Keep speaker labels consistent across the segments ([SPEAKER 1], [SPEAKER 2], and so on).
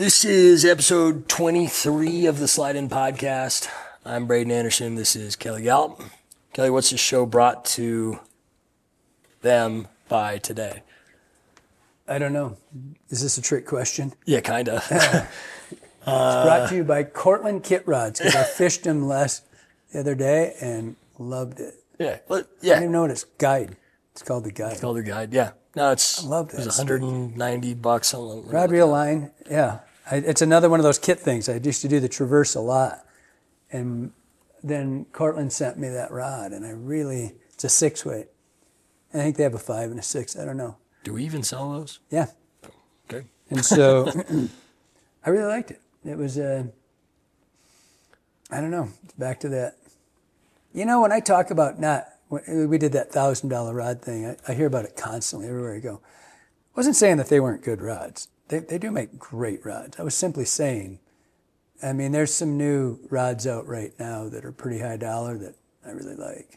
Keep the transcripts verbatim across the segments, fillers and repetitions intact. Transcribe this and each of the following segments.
[SPEAKER 1] This is episode twenty-three of the Slide In Podcast. I'm Braden Anderson. This is Kelly Gallup. Kelly, what's the show brought to them by today?
[SPEAKER 2] I don't know. Is this a trick question?
[SPEAKER 1] Yeah, kind of.
[SPEAKER 2] It's brought to you by Cortland Kit Rods, because I fished them last the other day and loved it.
[SPEAKER 1] Yeah, but,
[SPEAKER 2] I
[SPEAKER 1] yeah.
[SPEAKER 2] don't even know what it's guide. It's called the guide.
[SPEAKER 1] It's called the guide. Yeah. No, it's
[SPEAKER 2] I loved
[SPEAKER 1] it was
[SPEAKER 2] it.
[SPEAKER 1] one hundred ninety bucks. Something.
[SPEAKER 2] Rod reel line, yeah. I, it's another one of those kit things. I used to do the Traverse a lot. And then Cortland sent me that rod, and I really, it's a six weight. I think they have a five and a six. I don't know.
[SPEAKER 1] Do we even sell those?
[SPEAKER 2] Yeah.
[SPEAKER 1] Okay.
[SPEAKER 2] And so I really liked it. It was, uh, I don't know, back to that. You know, when I talk about not, when we did that one thousand dollars rod thing, I, I hear about it constantly everywhere I go. I wasn't saying that they weren't good rods. They they do make great rods. I was simply saying, I mean, there's some new rods out right now that are pretty high dollar that I really like.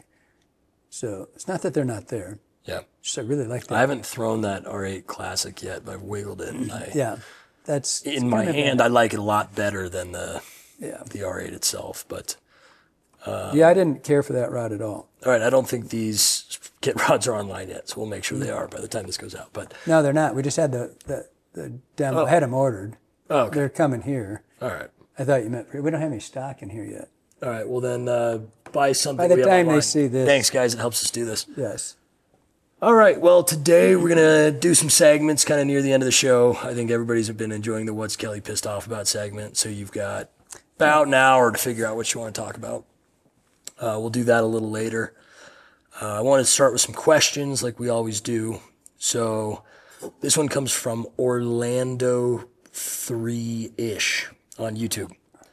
[SPEAKER 2] So it's not that they're not there.
[SPEAKER 1] Yeah.
[SPEAKER 2] Just I really like that.
[SPEAKER 1] I haven't thrown that R eight Classic yet, but I've wiggled it. And I,
[SPEAKER 2] yeah. That's
[SPEAKER 1] in my hand, I like it a lot better than the
[SPEAKER 2] yeah.
[SPEAKER 1] the R eight itself. But
[SPEAKER 2] uh, yeah, I didn't care for that rod at all.
[SPEAKER 1] All right, I don't think these kit rods are online yet, so we'll make sure they are by the time this goes out. But
[SPEAKER 2] no, they're not. We just had the the, the demo.
[SPEAKER 1] Oh.
[SPEAKER 2] I had them ordered.
[SPEAKER 1] Oh, okay.
[SPEAKER 2] They're coming here.
[SPEAKER 1] All right.
[SPEAKER 2] I thought you meant we don't have any stock in here yet.
[SPEAKER 1] All right. Well, then uh, buy something.
[SPEAKER 2] By the
[SPEAKER 1] we have
[SPEAKER 2] time they
[SPEAKER 1] online.
[SPEAKER 2] see this,
[SPEAKER 1] Thanks, guys. It helps us do this.
[SPEAKER 2] Yes.
[SPEAKER 1] All right. Well, today we're gonna do some segments, kind of near the end of the show. I think everybody's been enjoying the "What's Kelly Pissed Off About" segment, so you've got about an hour to figure out what you want to talk about. Uh, we'll do that a little later. Uh, I want to start with some questions, like we always do. So this one comes from Orlando three ish on YouTube.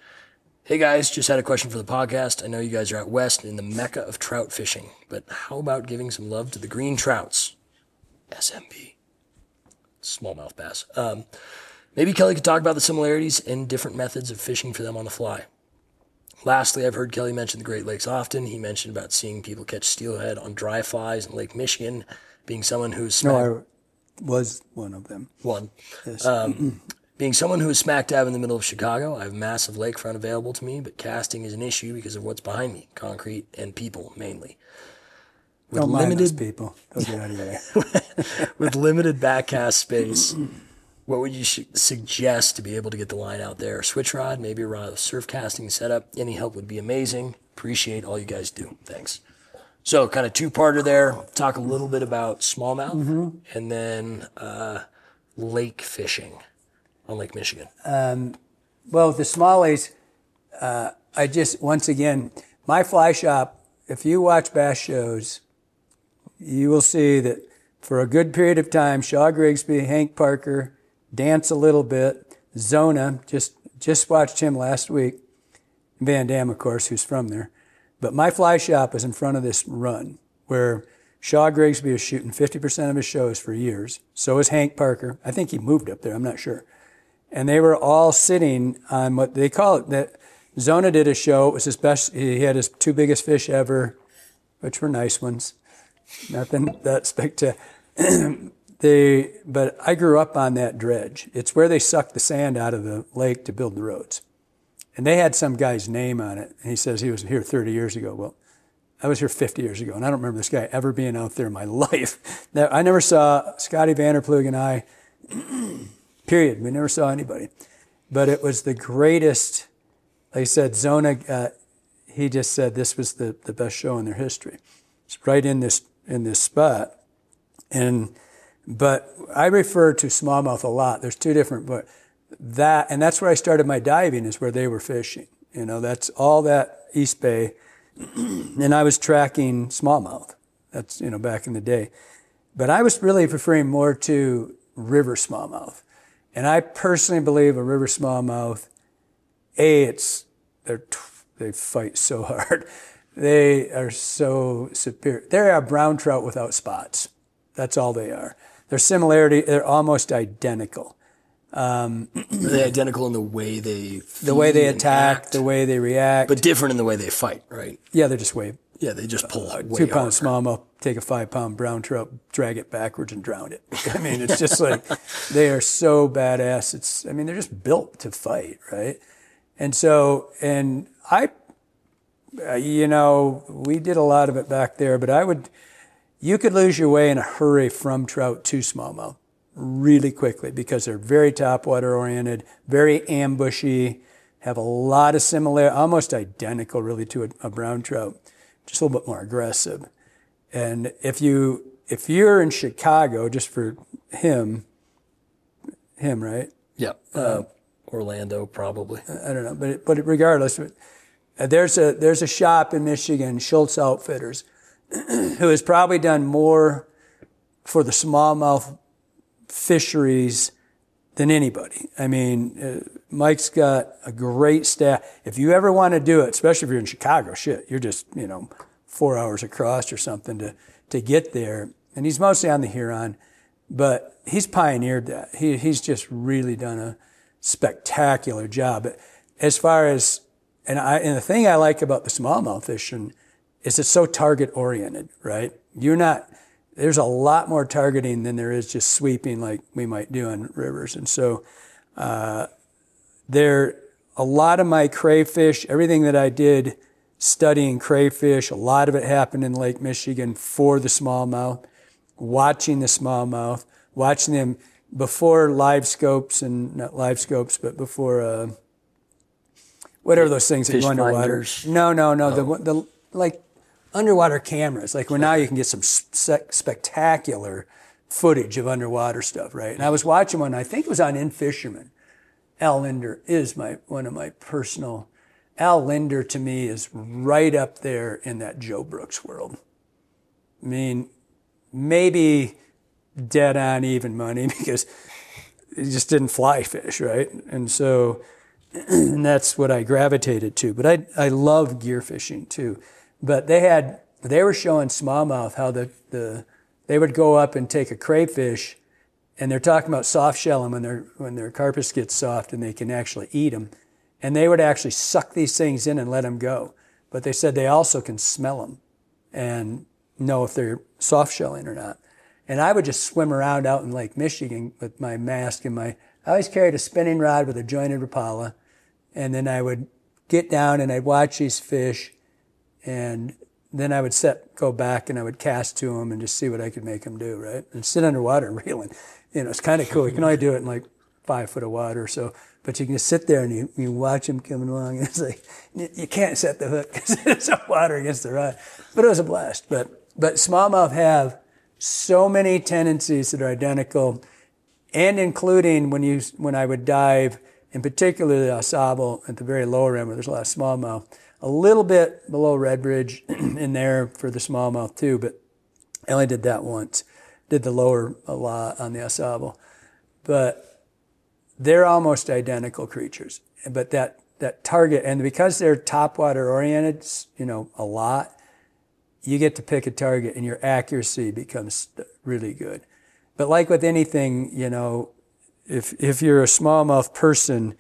[SPEAKER 1] Hey guys, just had a question for the podcast. I know you guys are out west in the mecca of trout fishing, but how about giving some love to the green trouts? S M B. Smallmouth bass. Um, maybe Kelly could talk about the similarities and different methods of fishing for them on the fly. Lastly, I've heard Kelly mention the Great Lakes often. He mentioned about seeing people catch steelhead on dry flies in Lake Michigan, being someone who's smack-
[SPEAKER 2] no, I was one of them.
[SPEAKER 1] One.
[SPEAKER 2] Yes.
[SPEAKER 1] Um, being someone who is smack dab in the middle of Chicago, I have a massive lakefront available to me, but casting is an issue because of what's behind me, concrete and people mainly. With
[SPEAKER 2] Don't mind those
[SPEAKER 1] limited
[SPEAKER 2] people. They'll get out of there.
[SPEAKER 1] with limited backcast space, what would you sh- suggest to be able to get the line out there? A switch rod, maybe a rod with surf casting setup. Any help would be amazing. Appreciate all you guys do. Thanks. So kind of two-parter there. Talk a little bit about smallmouth
[SPEAKER 2] mm-hmm.
[SPEAKER 1] and then uh, lake fishing on Lake Michigan.
[SPEAKER 2] Um, well, the smallies, uh, I just, once again, my fly shop, if you watch bass shows, you will see that for a good period of time, Shaw Grigsby, Hank Parker, Dance a little bit, Zona, just just watched him last week, Van Dam, of course, who's from there. But my fly shop was in front of this run where Shaw Grigsby was shooting fifty percent of his shows for years. So was Hank Parker. I think he moved up there, I'm not sure. And they were all sitting on what they call it. That Zona did a show. It was his best. He had his two biggest fish ever, which were nice ones. Nothing that spectacular. they, but I grew up on that dredge. It's where they suck the sand out of the lake to build the roads. And they had some guy's name on it. And he says he was here thirty years ago. Well, I was here fifty years ago, and I don't remember this guy ever being out there in my life. Now, I never saw Scotty Vanderplug and I. Period. We never saw anybody. But it was the greatest, like I said, Zona, uh, he just said this was the, the best show in their history. It's right in this in this spot. And but I refer to smallmouth a lot. There's two different, but that, and that's where I started my diving, is where they were fishing. You know, that's all that East Bay. And I was tracking smallmouth. That's, you know, back in the day. But I was really preferring more to river smallmouth. And I personally believe a river smallmouth, A, it's, they're, they fight so hard. They are so superior. They are brown trout without spots. That's all they are. Their similarity, they're almost identical. Um,
[SPEAKER 1] Are they identical in the way they
[SPEAKER 2] the way they
[SPEAKER 1] and
[SPEAKER 2] attack,
[SPEAKER 1] act,
[SPEAKER 2] the way they react.
[SPEAKER 1] but different in the way they fight, right?
[SPEAKER 2] Yeah, they're just way
[SPEAKER 1] Yeah, they just pull
[SPEAKER 2] a
[SPEAKER 1] way
[SPEAKER 2] two pound
[SPEAKER 1] harder.
[SPEAKER 2] smallmouth, take a five pound brown trout, drag it backwards and drown it. I mean, it's just like, they are so badass. It's, I mean, they're just built to fight, right? And so, and I, uh, you know, we did a lot of it back there, but I would, you could lose your way in a hurry from trout to smallmouth really quickly because they're very topwater oriented, very ambushy, have a lot of similar, almost identical really to a, a brown trout, just a little bit more aggressive. And if you, if you're in Chicago, just for him, him, right?
[SPEAKER 1] Yeah. Uh, Orlando, probably.
[SPEAKER 2] I don't know, but but regardless, there's a there's a shop in Michigan, Schultz Outfitters, who has probably done more for the smallmouth fisheries than anybody. I mean, uh, Mike's got a great staff. If you ever want to do it, especially if you're in Chicago, shit, you're just, you know, four hours across or something to, to get there. And he's mostly on the Huron, but he's pioneered that. He He's just really done a spectacular job. But as far as, and I and the thing I like about the smallmouth fishing is it's so target oriented, right? You're not, there's a lot more targeting than there is just sweeping like we might do on rivers. And so uh, there, a lot of my crayfish, everything that I did studying crayfish, a lot of it happened in Lake Michigan for the smallmouth, watching the smallmouth, watching them before live scopes and not live scopes, but before uh, whatever those things that
[SPEAKER 1] Fish
[SPEAKER 2] go underwater.
[SPEAKER 1] finders.
[SPEAKER 2] No, no, no. Oh. The the like underwater cameras, like where now you can get some spe- spectacular footage of underwater stuff, right? And I was watching one. I think it was on In Fisherman. Al Linder is my one of my personal. Al Linder to me is right up there in that Joe Brooks world. I mean, maybe dead on even money because he just didn't fly fish, right? And so, and that's what I gravitated to. But I I love gear fishing too. But they had they were showing smallmouth how the, the they would go up and take a crayfish, and they're talking about soft shelling when their when their carcass gets soft and they can actually eat them. And they would actually suck these things in and let them go. But they said they also can smell them and know if they're soft shelling or not. And I would just swim around out in Lake Michigan with my mask and my, I always carried a spinning rod with a jointed Rapala. And then I would get down and I'd watch these fish. And then I would set, go back and I would cast to them and just see what I could make them do, right? And sit underwater reeling. You know, it's kind of cool. You can only do it in like five foot of water or so. But you can just sit there and you, you watch them coming along. And it's like, you can't set the hook because there's some water against the rod. But it was a blast. But but smallmouth have so many tendencies that are identical, and including when you when I would dive, in particular the Au Sable at the very lower end where there's a lot of smallmouth, a little bit below Redbridge in there for the smallmouth too, but I only did that once. Did the lower a lot on the Au Sable. But they're almost identical creatures, but that, that target, and because they're topwater oriented, you know, a lot, you get to pick a target and your accuracy becomes really good. But like with anything, you know, if, if you're a smallmouth person,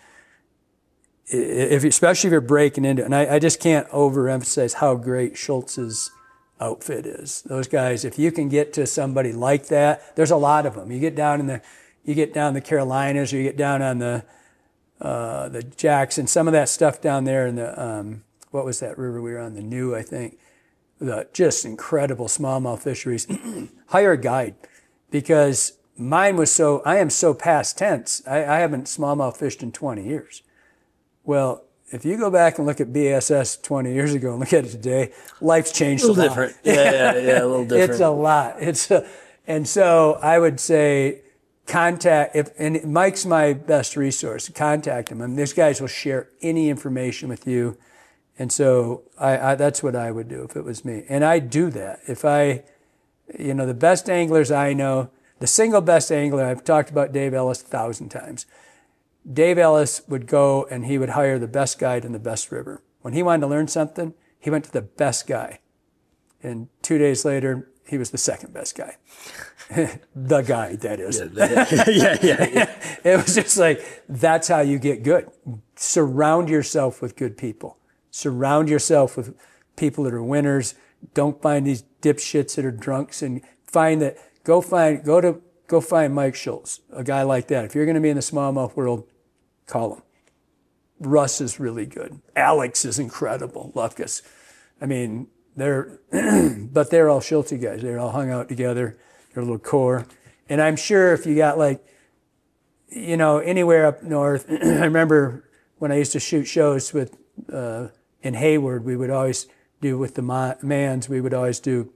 [SPEAKER 2] if, especially if you're breaking into it, and I, I just can't overemphasize how great Schultz's outfit is. Those guys, if you can get to somebody like that, there's a lot of them. You get down in the, You get down the Carolinas, or you get down on the uh, the Jackson, some of that stuff down there in the, um, what was that river we were on? The New, I think. The just incredible smallmouth fisheries. Hire a guide, because mine was so, I am so past tense. I, I haven't smallmouth fished in twenty years. Well, if you go back and look at B S S twenty years ago and look at it today, life's changed a,
[SPEAKER 1] a little
[SPEAKER 2] lot.
[SPEAKER 1] different. Yeah, yeah, yeah, a little different.
[SPEAKER 2] It's a lot. It's a, and so I would say, contact, if, and Mike's my best resource. Contact him. I mean, these guys will share any information with you. And so I, I, that's what I would do if it was me. And I do that. If I, you know, the best anglers I know, the single best angler, I've talked about Dave Ellis a thousand times. Dave Ellis would go and he would hire the best guide in the best river. When he wanted to learn something, he went to the best guy. And two days later, he was the second best guy. The guy, that is.
[SPEAKER 1] Yeah, yeah, yeah, yeah.
[SPEAKER 2] It was just like, that's how you get good. Surround yourself with good people. Surround yourself with people that are winners. Don't find these dipshits that are drunks, and find that, go find, go to, go find Mike Schultz, a guy like that. If you're going to be in the smallmouth world, call him. Russ is really good. Alex is incredible. Lufkus. I mean, they're, but they're all Schultz guys. They're all hung out together. They're a little core. And I'm sure if you got like, you know, anywhere up north, I remember when I used to shoot shows with, uh, in Hayward, we would always do with the Mans, we would always do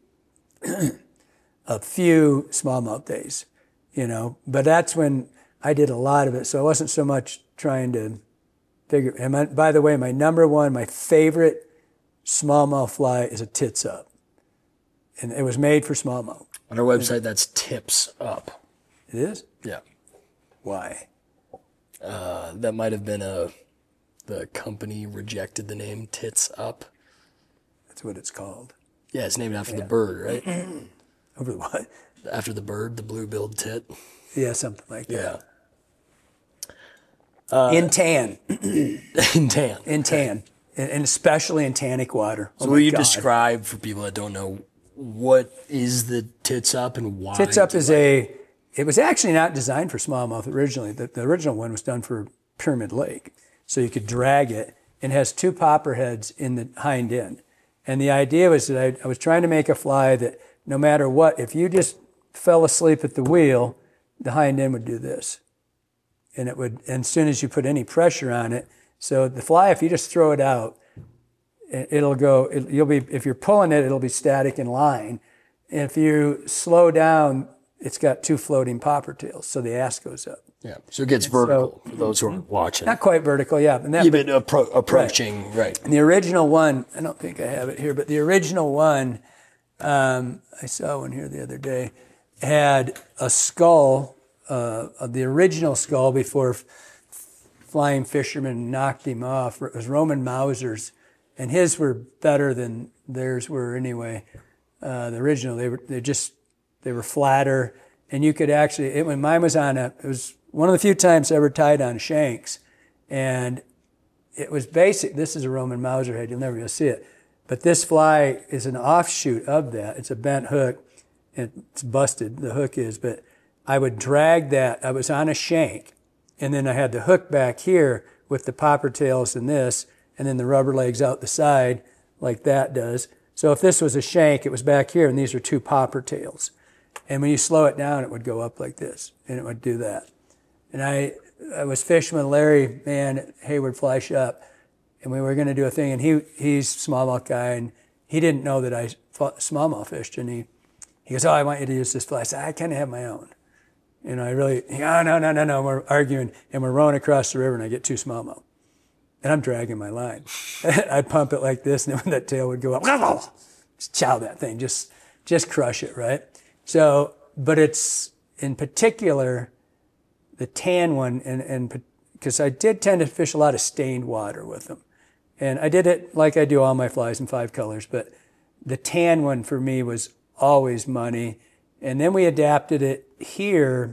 [SPEAKER 2] a few smallmouth days, you know, but that's when I did a lot of it. So I wasn't so much trying to figure, and my, by the way, my number one, my favorite smallmouth fly is a tits up. And it was made for smallmouth.
[SPEAKER 1] On our website, that's tips up.
[SPEAKER 2] It is?
[SPEAKER 1] Yeah.
[SPEAKER 2] Why?
[SPEAKER 1] Uh, that might have been a, the company rejected the name Tits Up.
[SPEAKER 2] That's what it's called.
[SPEAKER 1] Yeah, it's named after yeah. the bird, right?
[SPEAKER 2] Over the what?
[SPEAKER 1] After the bird, the blue-billed tit.
[SPEAKER 2] Yeah, something like that.
[SPEAKER 1] Yeah. Uh,
[SPEAKER 2] in tan.
[SPEAKER 1] in tan.
[SPEAKER 2] In tan. And, and especially in tannic water.
[SPEAKER 1] So
[SPEAKER 2] oh
[SPEAKER 1] will you
[SPEAKER 2] God.
[SPEAKER 1] describe, for people that don't know, what is the Tits Up and why?
[SPEAKER 2] Tits Up is a, it was actually not designed for smallmouth originally. The, the original one was done for Pyramid Lake. So you could drag it, and it has two popper heads in the hind end. And the idea was that I, I was trying to make a fly that no matter what, if you just fell asleep at the wheel, the hind end would do this. And it would, and as soon as you put any pressure on it, so the fly, if you just throw it out, it'll go, it, you'll be, if you're pulling it, it'll be static in line. And if you slow down, it's got two floating popper tails, so the ass goes up.
[SPEAKER 1] Yeah, so it gets
[SPEAKER 2] and
[SPEAKER 1] vertical
[SPEAKER 2] so,
[SPEAKER 1] for those who are watching.
[SPEAKER 2] Not quite vertical, yeah. And that,
[SPEAKER 1] yeah, but appro- approaching, right. right.
[SPEAKER 2] And the original one, I don't think I have it here, but the original one, um, I saw one here the other day, had a skull, uh, of the original skull before f- Flying Fisherman knocked him off. It was Roman Mauser's, and his were better than theirs were anyway. Uh, the original, they were they just they were flatter, and you could actually. It, when mine was on a, it was one of the few times I ever tied on shanks, and it was basic. This is a Roman Mauser head. You'll never be able to see it, but this fly is an offshoot of that. It's a bent hook. It's busted. The hook is, but I would drag that. I was on a shank, and then I had the hook back here with the popper tails and this, and then the rubber legs out the side like that does. So if this was a shank, it was back here, and these are two popper tails. And when you slow it down, it would go up like this, and it would do that. And I, I was fishing with Larry Mann at Hayward Fly Shop, and we were going to do a thing, and he he's a smallmouth guy, and he didn't know that I smallmouth fished, and he, he goes, oh, I want you to use this fly. I said, I kind of have my own. You know, I really, oh, no, no, no, no. We're arguing, and we're rowing across the river, and I get two smallmouth. And I'm dragging my line. I'd pump it like this, and then that tail would go up. Just chow that thing. Just just crush it, right? So, but it's, in particular, the tan one, and and because I did tend to fish a lot of stained water with them. And I did it like I do all my flies in five colors, but the tan one for me was always money. And then we adapted it here.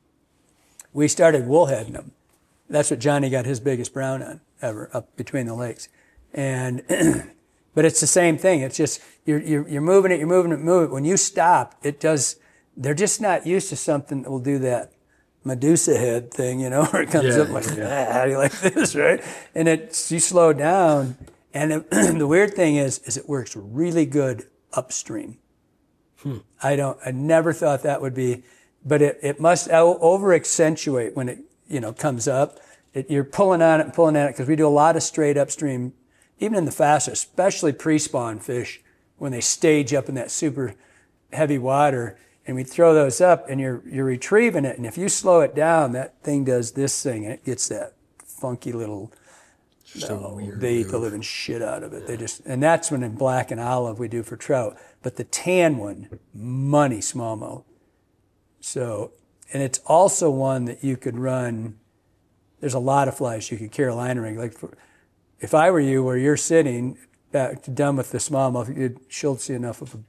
[SPEAKER 2] We started woolheading them. That's what Johnny got his biggest brown on ever, up between the lakes. And, but it's the same thing. It's just, you're, you're, you're moving it, you're moving it, moving it. When you stop, it does, they're just not used to something that will do that Medusa head thing, you know, where it comes
[SPEAKER 1] yeah,
[SPEAKER 2] up like,
[SPEAKER 1] yeah.
[SPEAKER 2] ah, how do you like this, right? And it's, you slow down. And it, the weird thing is, is it works really good upstream. Hmm. I don't, I never thought that would be, but it, it must over accentuate when it, you know, comes up. It, you're pulling on it and pulling on it because we do a lot of straight upstream, even in the faster, especially pre-spawn fish when they stage up in that super heavy water, and we throw those up and you're, you're retrieving it. And if you slow it down, that thing does this thing and it gets that funky little,
[SPEAKER 1] so
[SPEAKER 2] no, they eat the living shit out of it. They just, and that's when in black and olive we do for trout. But the tan one, money smallmouth. So, and it's also one that you could run. There's a lot of flies you could Carolina ring. Like, for, if I were you, where you're sitting, back done with the smallmouth, you'd Schultz enough of a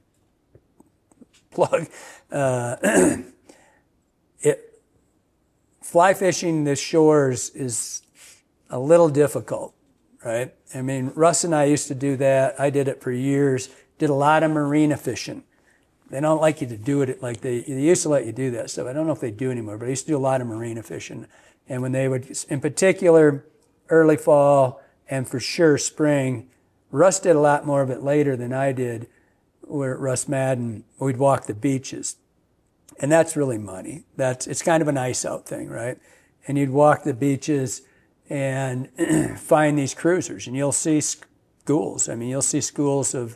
[SPEAKER 2] plug. Uh, it fly fishing the shores is a little difficult. right? I mean, Russ and I used to do that. I did it for years. Did a lot of marina fishing. They don't like you to do it like they, they used to let you do that stuff. I don't know if they do anymore, but I used to do a lot of marina fishing. And when they would, in particular, early fall and for sure spring, Russ did a lot more of it later than I did, where Russ Madden, we'd walk the beaches. And that's really money. That's, it's kind of a nice out thing, right? And you'd walk the beaches and find these cruisers, and you'll see schools. I mean, you'll see schools of,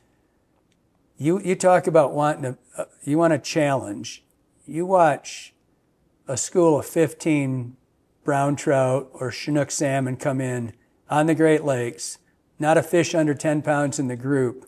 [SPEAKER 2] you you talk about wanting to, uh, you want a challenge. You watch a school of fifteen brown trout or Chinook salmon come in on the Great Lakes, not a fish under ten pounds in the group,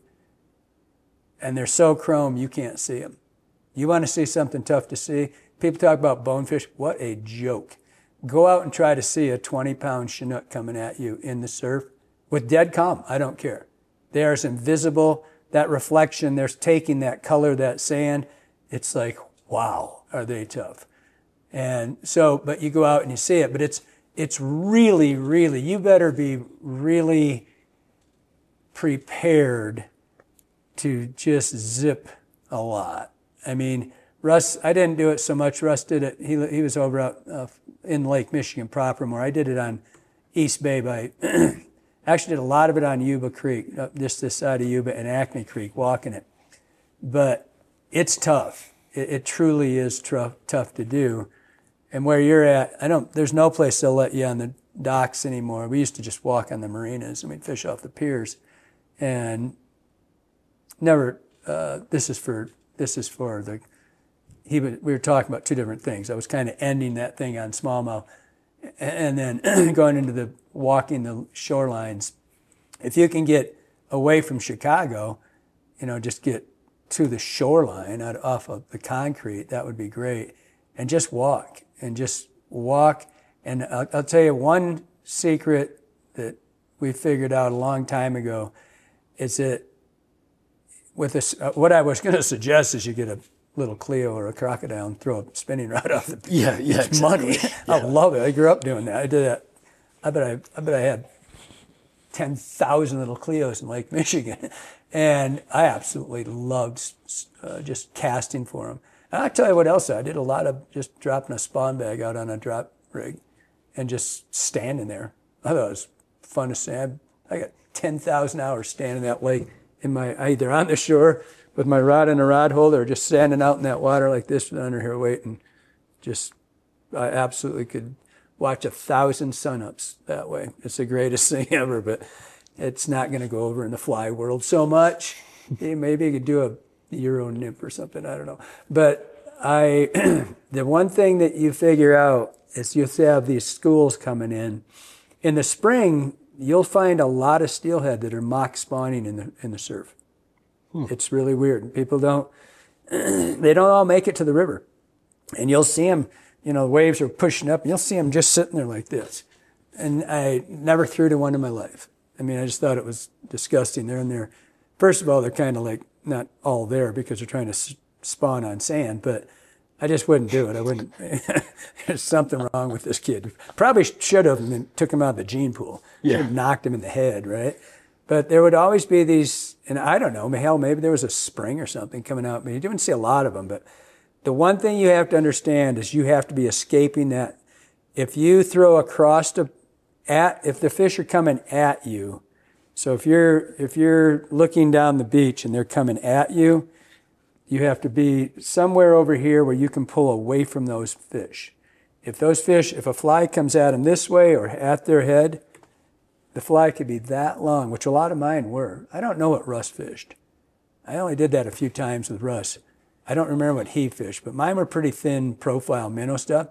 [SPEAKER 2] and they're so chrome you can't see them. You want to see something tough to see? People talk about bonefish. What a joke. Go out and try to see a twenty-pound Chinook coming at you in the surf with dead calm. I don't care. They are invisible. That reflection, they're taking that color, that sand. It's like, wow, are they tough? And so, but you go out and you see it. But it's it's really, really, you better be really prepared to just zip a lot. I mean, Russ, I didn't do it so much. Russ did it. He he was over out uh, in Lake Michigan proper more. I did it on East Bay by, actually did a lot of it on Yuba Creek, up just this side of Yuba and Acme Creek, walking it. But it's tough. It, it truly is tough, tough to do. And where you're at, I don't, there's no place they'll let you on the docks anymore. We used to just walk on the marinas and we'd fish off the piers. And never, uh, this is for, this is for the, he we were talking about two different things. I was kind of ending that thing on smallmouth and then going into the walking the shorelines. If you can get away from Chicago, you know, just get to the shoreline out off of the concrete, that would be great. And just walk and just walk. And I'll, I'll tell you one secret that we figured out a long time ago is that with this, uh, what I was going to suggest is you get a little Cleo or a crocodile and throw a spinning rod off the
[SPEAKER 1] yeah yeah
[SPEAKER 2] it's
[SPEAKER 1] exactly.
[SPEAKER 2] money.
[SPEAKER 1] Yeah.
[SPEAKER 2] I love it. I grew up doing that. I did that. I bet I I bet I had ten thousand little Cleos in Lake Michigan, and I absolutely loved uh, just casting for them. And I'll tell you what else I did. A lot of just dropping a spawn bag out on a drop rig and just standing there. I thought it was fun to stand. I got ten thousand hours standing that way in my either on the shore with my rod in a rod holder or just standing out in that water like this under here waiting. Just, I absolutely could watch a thousand sunups that way. It's the greatest thing ever, but it's not going to go over in the fly world so much. Maybe you could do a Euro nymph or something, I don't know. But I, the one thing that you figure out is you have these schools coming in. In the spring, you'll find a lot of steelhead that are mock spawning in the in the surf. Hmm. It's really weird. People don't, they don't all make it to the river. And you'll see them, you know, the waves are pushing up, and you'll see them just sitting there like this. And I never threw to one in my life. I mean, I just thought it was disgusting. They're in there. First of all, they're kind of like not all there because they're trying to s- spawn on sand, but I just wouldn't do it. I wouldn't. There's something wrong with this kid. Probably should have and then took him out of the gene pool.
[SPEAKER 1] Yeah.
[SPEAKER 2] Should have knocked him in the head, right? But there would always be these, and I don't know, hell, maybe there was a spring or something coming out. I mean, you didn't see a lot of them, but the one thing you have to understand is you have to be escaping that. If you throw across the, at, if the fish are coming at you, so if you're, if you're looking down the beach and they're coming at you, you have to be somewhere over here where you can pull away from those fish. If those fish, if a fly comes at them this way or at their head, the fly could be that long, which a lot of mine were. I don't know what Russ fished. I only did that a few times with Russ. I don't remember what he fished, but mine were pretty thin profile minnow stuff.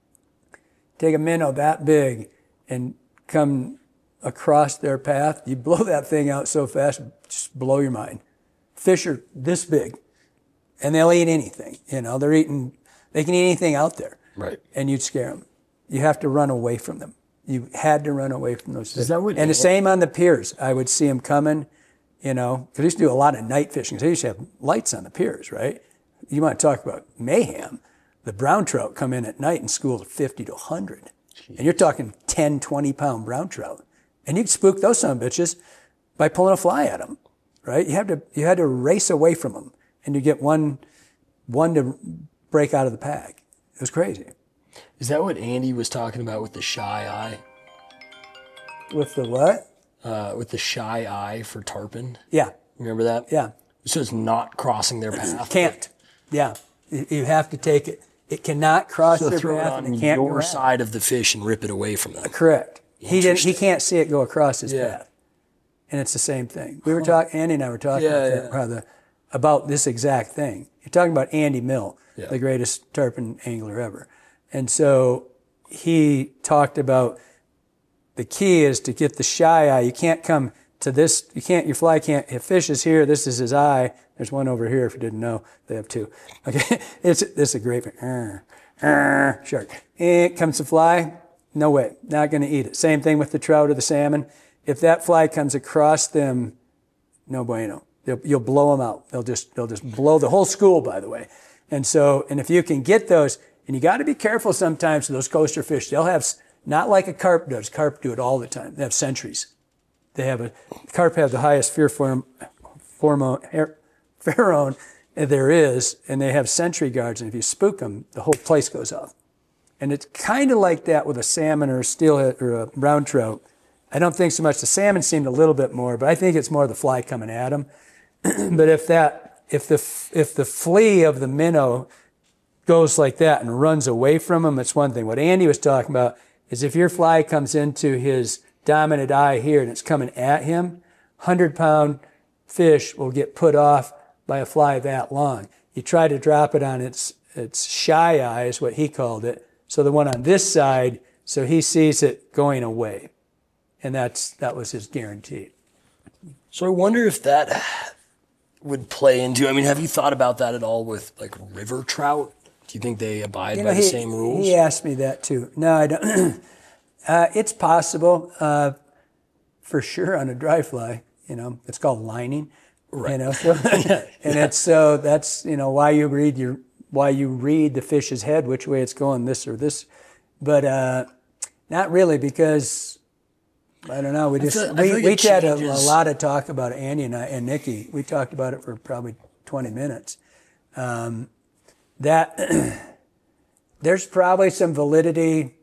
[SPEAKER 2] Take a minnow that big and come across their path, you blow that thing out so fast, just blow your mind. Fish are this big, and they'll eat anything. You know, they're eating, they can eat anything out there.
[SPEAKER 1] Right.
[SPEAKER 2] And you'd scare them. You have to run away from them. You had to run away from those fish.
[SPEAKER 1] Is that what,
[SPEAKER 2] and the same on the piers. I would see them coming, you know, because I used to do a lot of night fishing. Because I used to have lights on the piers, right? You want to talk about mayhem. The brown trout come in at night in schools of fifty to one hundred. Jeez. And you're talking ten, twenty pound brown trout. And you can spook those son of bitches by pulling a fly at them, right? You have to, you had to race away from them, and you get one, one to break out of the pack. It was crazy.
[SPEAKER 1] Is that what Andy was talking about with the shy eye?
[SPEAKER 2] With the what?
[SPEAKER 1] Uh, with the shy eye for tarpon?
[SPEAKER 2] Yeah.
[SPEAKER 1] Remember that?
[SPEAKER 2] Yeah.
[SPEAKER 1] So it's not crossing their path.
[SPEAKER 2] Can't. Yeah. You you have to take it. It cannot cross
[SPEAKER 1] So
[SPEAKER 2] their
[SPEAKER 1] throw it
[SPEAKER 2] path,
[SPEAKER 1] on
[SPEAKER 2] and it can't
[SPEAKER 1] your
[SPEAKER 2] grab.
[SPEAKER 1] side of the fish and rip it away from them.
[SPEAKER 2] Correct. He didn't. He
[SPEAKER 1] Interesting.
[SPEAKER 2] can't see it go across his
[SPEAKER 1] Yeah.
[SPEAKER 2] path, and it's the same thing. We were talking. Andy and I were talking
[SPEAKER 1] Yeah,
[SPEAKER 2] about,
[SPEAKER 1] yeah.
[SPEAKER 2] that, brother, about this exact thing. You're talking about Andy Mill,
[SPEAKER 1] Yeah.
[SPEAKER 2] the greatest tarpon angler ever, and so he talked about the key is to get the shy eye. You can't come to this. You can't. Your fly can't. If fish is here, this is his eye. There's one over here. If you didn't know, they have two. Okay, it's this is a great one. Arr, arr, shark. It comes the fly. No way, not going to eat it. Same thing with the trout or the salmon. If that fly comes across them, no bueno. They'll, you'll blow them out. They'll just they'll just blow the whole school, by the way. And so, and if you can get those, and you got to be careful sometimes with those coaster fish. They'll have, not like a carp does. Carp do it all the time. They have sentries. They have a, carp have the highest fear form, hormone, hair- pheromone there is, and they have sentry guards. And if you spook them, the whole place goes off. And it's kind of like that with a salmon or a steelhead or a brown trout. I don't think so much. The salmon seemed a little bit more, but I think it's more the fly coming at them. But if that, if the if the flea of the minnow goes like that and runs away from him, it's one thing. What Andy was talking about is if your fly comes into his dominant eye here and it's coming at him, hundred pound fish will get put off by a fly that long. You try to drop it on its its shy eye, is what he called it. So the one on this side, so he sees it going away. And that's that was his guarantee.
[SPEAKER 1] So I wonder if that would play into, I mean, have you thought about that at all with like river trout? Do you think they abide
[SPEAKER 2] You
[SPEAKER 1] by
[SPEAKER 2] know,
[SPEAKER 1] the
[SPEAKER 2] he,
[SPEAKER 1] same rules?
[SPEAKER 2] he asked me that too. No, I don't. uh, it's possible, uh, for sure on a dry fly. You know, it's called lining.
[SPEAKER 1] Right.
[SPEAKER 2] You know, so, and it's so that's you know why you read your why you read the fish's head, which way it's going, this or this, but uh, not really, because I don't know. We just
[SPEAKER 1] feel- I
[SPEAKER 2] we,
[SPEAKER 1] feel like
[SPEAKER 2] we
[SPEAKER 1] it
[SPEAKER 2] had a, a
[SPEAKER 1] changes-
[SPEAKER 2] lot of talk about it, Andy and I and Nikki. We talked about it for probably twenty minutes. Um, that there's probably some validity.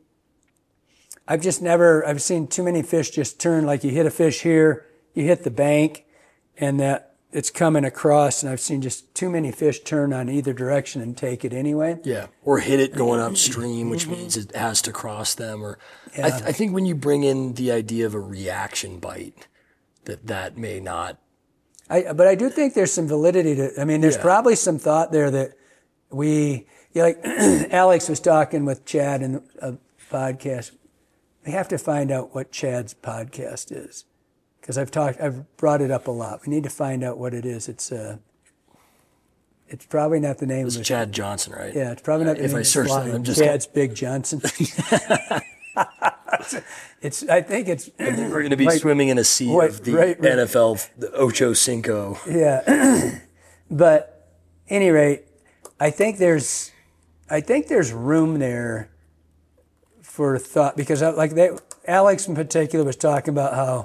[SPEAKER 2] I've just never. I've seen too many fish just turn, like you hit a fish here, you hit the bank, and that it's coming across, and I've seen just too many fish turn on either direction and take it anyway.
[SPEAKER 1] Yeah, or hit it going upstream, which means it has to cross them. Or I,
[SPEAKER 2] Yeah.
[SPEAKER 1] th- I think when you bring in the idea of a reaction bite, that that may not.
[SPEAKER 2] I, but I do think there's some validity to. I mean, there's
[SPEAKER 1] Yeah.
[SPEAKER 2] probably some thought there that we, you know, like Alex was talking with Chad in a podcast. We have to find out what Chad's podcast is, because I've talked, I've brought it up a lot. We need to find out what it is. It's uh, it's probably not the name
[SPEAKER 1] It's
[SPEAKER 2] of it.
[SPEAKER 1] Chad Johnson, right?
[SPEAKER 2] Yeah, it's probably not the
[SPEAKER 1] If
[SPEAKER 2] name
[SPEAKER 1] I
[SPEAKER 2] of
[SPEAKER 1] search
[SPEAKER 2] his
[SPEAKER 1] that,
[SPEAKER 2] line.
[SPEAKER 1] I'm just-
[SPEAKER 2] Chad's Big Johnson. It's. I think it's.
[SPEAKER 1] We're going to be
[SPEAKER 2] Right.
[SPEAKER 1] swimming in a sea
[SPEAKER 2] Right,
[SPEAKER 1] of the
[SPEAKER 2] right, right.
[SPEAKER 1] N F L, the Ocho Cinco.
[SPEAKER 2] Yeah, but any rate, I think there's, I think there's room there for thought, because I, like they, Alex in particular was talking about how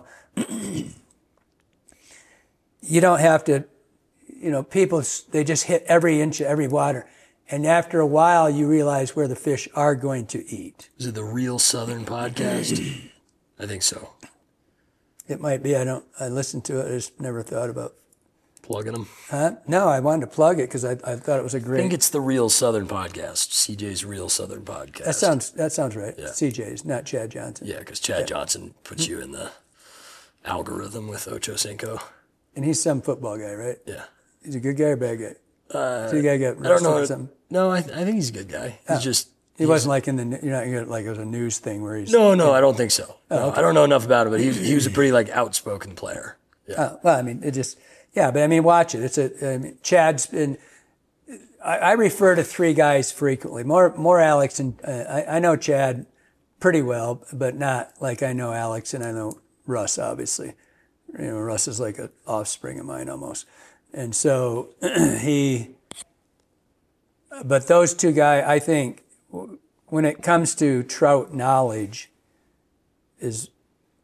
[SPEAKER 2] you don't have to, you know, people they just hit every inch of every water, and after a while you realize where the fish are going to eat.
[SPEAKER 1] Is it the Real Southern podcast? I think so.
[SPEAKER 2] It might be. I don't. I listened to it. I just never thought about.
[SPEAKER 1] Plugging them.
[SPEAKER 2] Huh? No, I wanted to plug it because I, I thought it was a
[SPEAKER 1] I
[SPEAKER 2] great.
[SPEAKER 1] think it's the Real Southern podcast. C J's Real Southern podcast.
[SPEAKER 2] That sounds that sounds right.
[SPEAKER 1] Yeah.
[SPEAKER 2] C J's, not Chad Johnson.
[SPEAKER 1] Yeah, because Chad Johnson puts you in the algorithm with Ocho Cinco.
[SPEAKER 2] And he's some football guy, right?
[SPEAKER 1] Yeah.
[SPEAKER 2] He's a good guy or bad guy? Uh, so you guy got
[SPEAKER 1] I don't know.
[SPEAKER 2] or something.
[SPEAKER 1] No, I, I think he's a good guy. He's just.
[SPEAKER 2] He wasn't like in the. You're not gonna like it was a news thing where he's.
[SPEAKER 1] No, no, I don't think so.
[SPEAKER 2] Oh,
[SPEAKER 1] No, I don't know enough about him, but he, he was a pretty like outspoken player. Yeah.
[SPEAKER 2] Oh, well, I mean, it just. Yeah, but I mean, watch it. It's a. I mean, Chad's been. I, I refer to three guys frequently. More, more Alex and uh, I, I know Chad pretty well, but not like I know Alex and I know Russ. Obviously, you know, Russ is like an offspring of mine almost, and so he. But those two guys, I think, when it comes to trout knowledge, is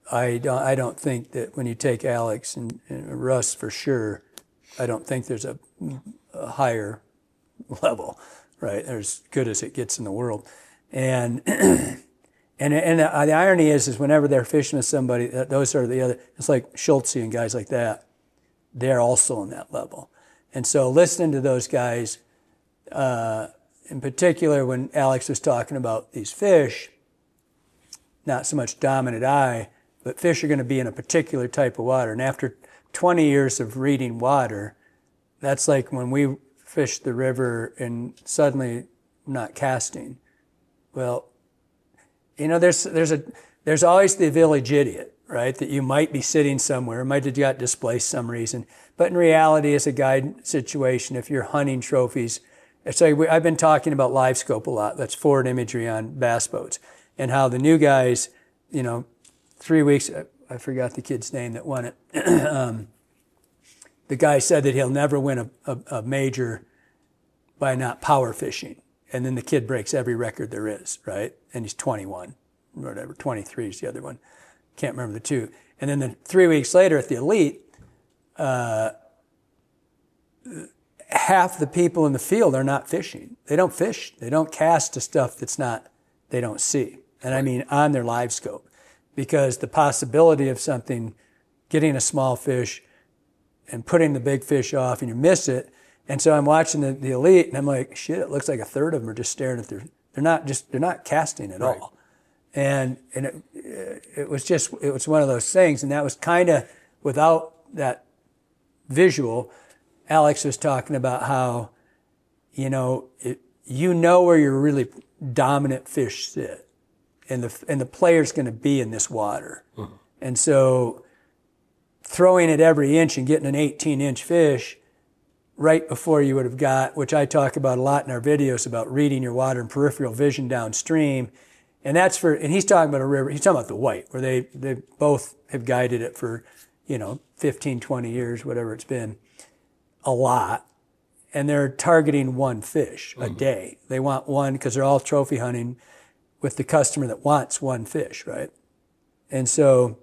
[SPEAKER 2] I don't, I don't think that when you take Alex and, and Russ for sure, I don't think there's a, a higher level, right? They're as good as it gets in the world. And and and the, the irony is, is whenever they're fishing with somebody, those are the other, it's like Schultze and guys like that, they're also on that level. And so listening to those guys, uh, in particular when Alex was talking about these fish, not so much dominant eye, but fish are going to be in a particular type of water. And after twenty years of reading water, that's like when we fished the river and suddenly not casting. Well, you know, there's there's a there's always the village idiot, right? That you might be sitting somewhere, might have got displaced some reason. But in reality, it's a guide situation. If you're hunting trophies, it's like we, I've been talking about live scope a lot. That's forward imagery on bass boats, and how the new guys, you know, three weeks. I forgot the kid's name that won it. um, the guy said that he'll never win a, a, a major by not power fishing. And then the kid breaks every record there is, right? And he's twenty-one, or whatever, twenty-three is the other one. Can't remember the two. And then the three weeks later at the Elite, uh, half the people in the field are not fishing. They don't fish. They don't cast to stuff that's not, they don't see. And I mean on their live scope. Because the possibility of something, getting a small fish and putting the big fish off and you miss it. And so I'm watching the, the Elite and I'm like, shit, it looks like a third of them are just staring at their, they're not just, they're not casting at
[SPEAKER 1] Right.
[SPEAKER 2] all. And, and it, it was just, it was one of those things. And that was kind of, without that visual, Alex was talking about how, you know, it, you know where your really dominant fish sit. And the and the player's going to be in this water. Mm-hmm. And so throwing it every inch and getting an eighteen-inch fish right before you would have got, which I talk about a lot in our videos about reading your water and peripheral vision downstream. And that's for, and he's talking about a river, he's talking about the White, where they, they both have guided it for, you know, fifteen, twenty years, whatever it's been, a lot. And they're targeting one fish mm-hmm. a day. They want one because they're all trophy hunting with the customer that wants one fish, right? And so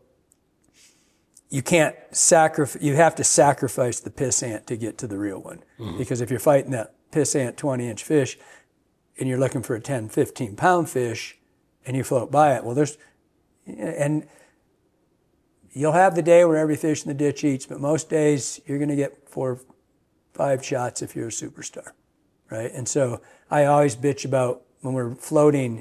[SPEAKER 2] you can't sacrifice, you have to sacrifice the piss ant to get to the real one. Mm-hmm. Because if you're fighting that piss ant twenty inch fish and you're looking for a ten, fifteen pound fish and you float by it, well, there's, and you'll have the day where every fish in the ditch eats, but most days you're going to get four, five shots if you're a superstar, right? And so I always bitch about when we're floating,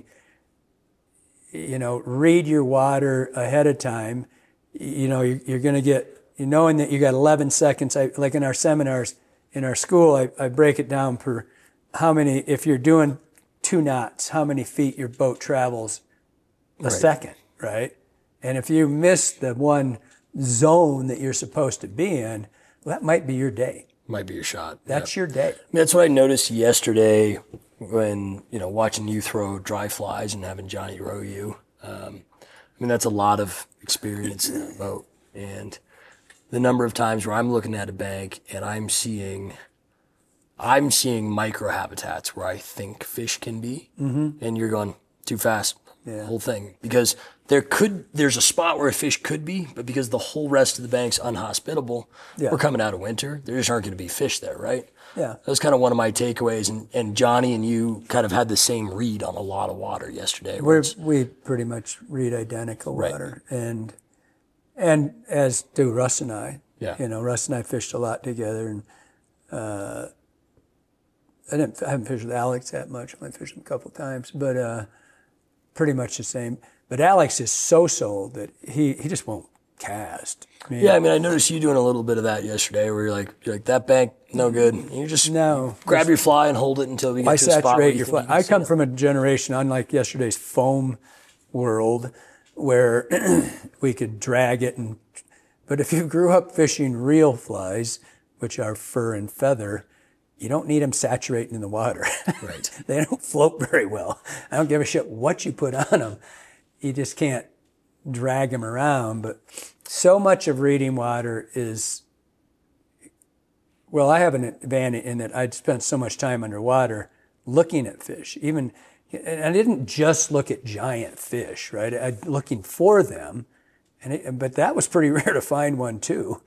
[SPEAKER 2] you know, read your water ahead of time. You know, you're, you're going to get, you knowing that you got eleven seconds. I, like in our seminars, in our school, I, I break it down per how many, if you're doing two knots, how many feet your boat travels a right. second, right? And if you miss the one zone that you're supposed to be in, well, that might be your day.
[SPEAKER 1] Might be your shot.
[SPEAKER 2] That's
[SPEAKER 1] yeah.
[SPEAKER 2] your day.
[SPEAKER 1] I mean, that's what I noticed yesterday when, you know, watching you throw dry flies and having Johnny row you. Um, I mean, that's a lot of experience in that boat. And the number of times where I'm looking at a bank and I'm seeing, I'm seeing microhabitats where I think fish can be. Mm-hmm. And you're going too fast, yeah. the whole thing. Because there could, there's a spot where a fish could be, but because the whole rest of the bank's unhospitable, yeah. we're coming out of winter, there just aren't going to be fish there, right?
[SPEAKER 2] Yeah.
[SPEAKER 1] That was kind of one of my takeaways. And, and Johnny and you kind of had the same read on a lot of water yesterday.
[SPEAKER 2] We're, we pretty much read identical
[SPEAKER 1] right.
[SPEAKER 2] water. And and as do Russ and I.
[SPEAKER 1] Yeah.
[SPEAKER 2] You know, Russ and I fished a lot together. And uh, I, didn't, I haven't fished with Alex that much. I only fished him a couple times. But uh, pretty much the same. But Alex is so sold that he, he just won't cast.
[SPEAKER 1] I mean, yeah, I mean, I noticed you doing a little bit of that yesterday where you're like, you're like that bank, no good. And you just
[SPEAKER 2] no,
[SPEAKER 1] grab your fly and hold it until we get
[SPEAKER 2] I
[SPEAKER 1] to a spot where
[SPEAKER 2] saturate
[SPEAKER 1] you
[SPEAKER 2] your
[SPEAKER 1] think
[SPEAKER 2] fly.
[SPEAKER 1] you can
[SPEAKER 2] I
[SPEAKER 1] see
[SPEAKER 2] come
[SPEAKER 1] it.
[SPEAKER 2] from a generation, unlike yesterday's foam world, where we could drag it. and. But if you grew up fishing real flies, which are fur and feather, you don't need them saturating in the water.
[SPEAKER 1] Right.
[SPEAKER 2] They don't float very well. I don't give a shit what you put on them. You just can't drag them around. But so much of reading water is, well, I have an advantage in that I'd spent so much time underwater looking at fish. Even, and I didn't just look at giant fish, right? I'd looking for them And it, but that was pretty rare to find one too.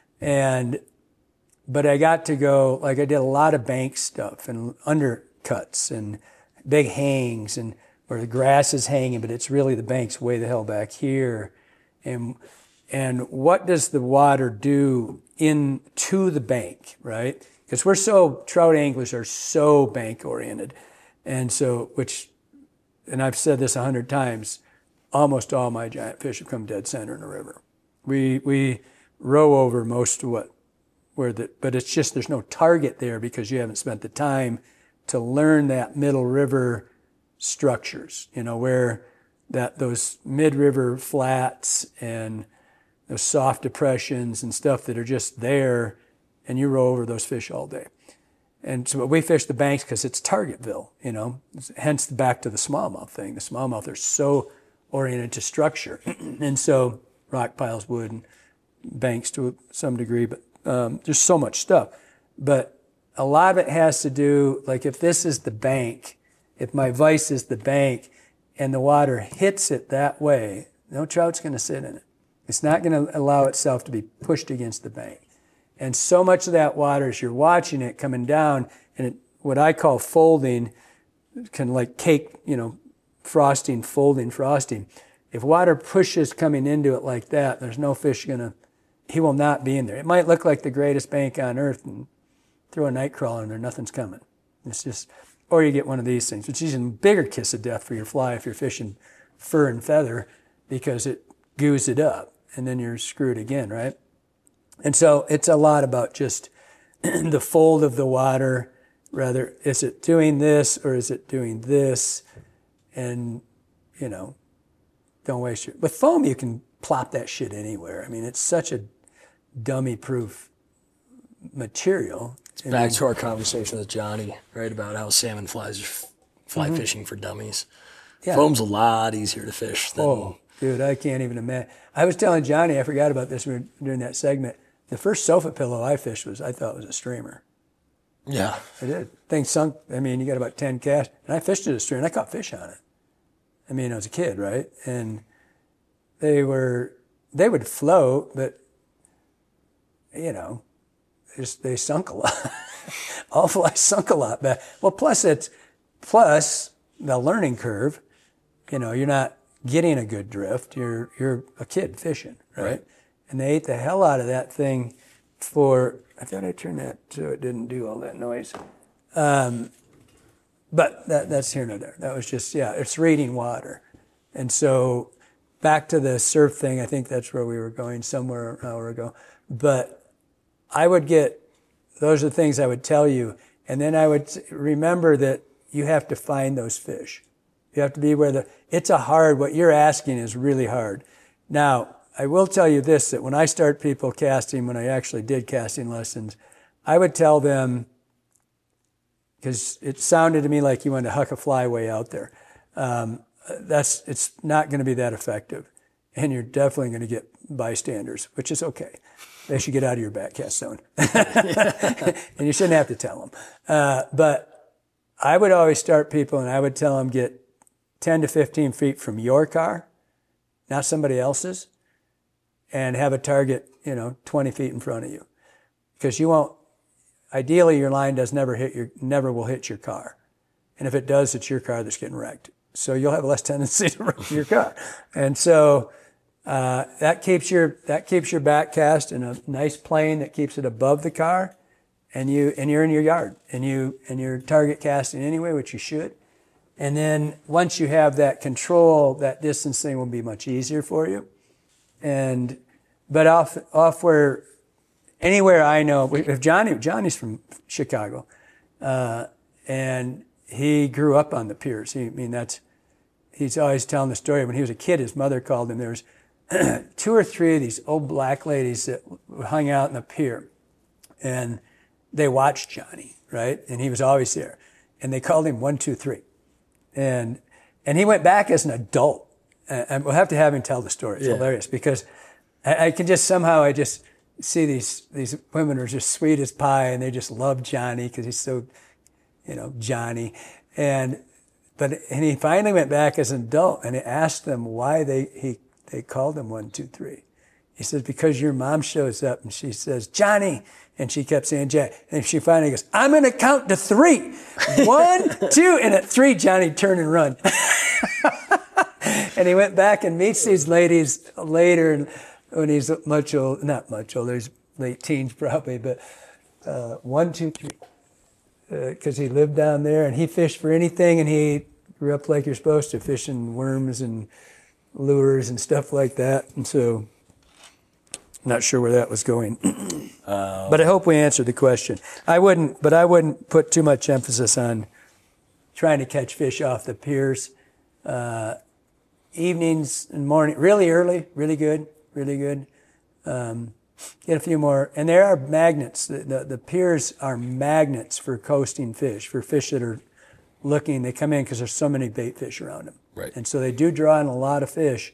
[SPEAKER 2] And, but I got to go, like I did a lot of bank stuff and undercuts and big hangs and where the grass is hanging, but it's really the bank's way the hell back here. And, and what does the water do into the bank, right? Because we're so, trout anglers are so bank oriented. And so, which, and I've said this a hundred times, almost all my giant fish have come dead center in the river. We, we row over most of what, where the, but it's just, there's no target there because you haven't spent the time to learn that middle river structures, you know, where that, those mid-river flats and those soft depressions and stuff that are just there, and you row over those fish all day. And so we fish the banks because it's Targetville, you know, hence back to the smallmouth thing. The smallmouth are so oriented to structure. And so rock piles, wood, and banks to some degree, but um, there's so much stuff. But a lot of it has to do, like if this is the bank, if my vise is the bank and the water hits it that way, no trout's going to sit in it. It's not going to allow itself to be pushed against the bank. And so much of that water, as you're watching it coming down, and it, what I call folding, kind of like cake, you know, frosting, folding, frosting. If water pushes coming into it like that, there's no fish going to, he will not be in there. It might look like the greatest bank on earth and throw a night crawler in there, nothing's coming. It's just, or you get one of these things, which is even a bigger kiss of death for your fly if you're fishing fur and feather because it goos it up and then you're screwed again, right? And so it's a lot about just the fold of the water, rather, is it doing this or is it doing this? And, you know, don't waste your, with foam you can plop that shit anywhere. I mean, it's such a dummy-proof material.
[SPEAKER 1] It's back to our conversation with Johnny, right, about how salmon flies are fly mm-hmm. fishing for dummies. Yeah. Foam's a lot easier to fish than...
[SPEAKER 2] Oh, dude, I can't even imagine. I was telling Johnny, I forgot about this when we were doing that segment, the first sofa pillow I fished was, I thought was a streamer.
[SPEAKER 1] Yeah.
[SPEAKER 2] I did. Thing sunk, I mean, you got about ten casts, and I fished it a streamer, and I caught fish on it. I mean, I was a kid, right? And they were, they would float, but, you know, just, they sunk a lot. All flies sunk a lot back. Well, plus it's, plus the learning curve, you know, you're not getting a good drift. You're, you're a kid fishing, right? right? And they ate the hell out of that thing for, I thought I turned that so it didn't do all that noise. Um, but that, that's here nor there. That was just, yeah, it's reading water. And so back to the surf thing, I think that's where we were going somewhere an hour ago. But I would get, those are the things I would tell you. And then I would remember that you have to find those fish. You have to be where the, it's a hard, what you're asking is really hard. Now, I will tell you this, that when I start people casting, when I actually did casting lessons, I would tell them, because it sounded to me like you wanted to huck a fly way out there. Um, that's, it's not going to be that effective. And you're definitely going to get bystanders, which is okay. They should get out of your back cast zone. And you shouldn't have to tell them. Uh, but I would always start people and I would tell them get ten to fifteen feet from your car, not somebody else's, and have a target, you know, twenty feet in front of you. Because you won't, ideally your line does never hit your, never will hit your car. And if it does, it's your car that's getting wrecked. So you'll have less tendency to wreck your car. And so, uh, that keeps your, that keeps your back cast in a nice plane that keeps it above the car. And you, and you're in your yard and you, and you're target casting anyway, which you should. And then once you have that control, that distance thing will be much easier for you. And, but off, off where, anywhere I know, if Johnny, Johnny's from Chicago, uh, and he grew up on the piers. He, I mean, that's, he's always telling the story. When he was a kid, his mother called him. There was two or three of these old black ladies that hung out in the pier, and they watched Johnny, right? And he was always there. And they called him one, two, three. And, and he went back as an adult. And we'll have to have him tell the story. It's yeah. hilarious because I, I can just somehow, I just see these, these women are just sweet as pie and they just love Johnny because he's so, you know, Johnny. And, but, and he finally went back as an adult and he asked them why they, he they called him one, two, three. He says, because your mom shows up and she says, Johnny, and she kept saying Jack. And she finally goes, I'm going to count to three. One, two, and at three, Johnny turned and run. And he went back and meets these ladies later when he's much old, not much older, he's late teens probably, but uh, one, two, three. Because uh, he lived down there and he fished for anything, and he grew up like you're supposed to, fishing worms and lures and stuff like that. And so, not sure where that was going. um, but I hope we answered the question. I wouldn't, but I wouldn't put too much emphasis on trying to catch fish off the piers. Uh, evenings and morning, really early, really good, really good. Um, get a few more, and there are magnets. The, the, the piers are magnets for coasting fish, for fish that are looking. They come in because there's so many bait fish around them.
[SPEAKER 1] Right.
[SPEAKER 2] And so they do draw in a lot of fish.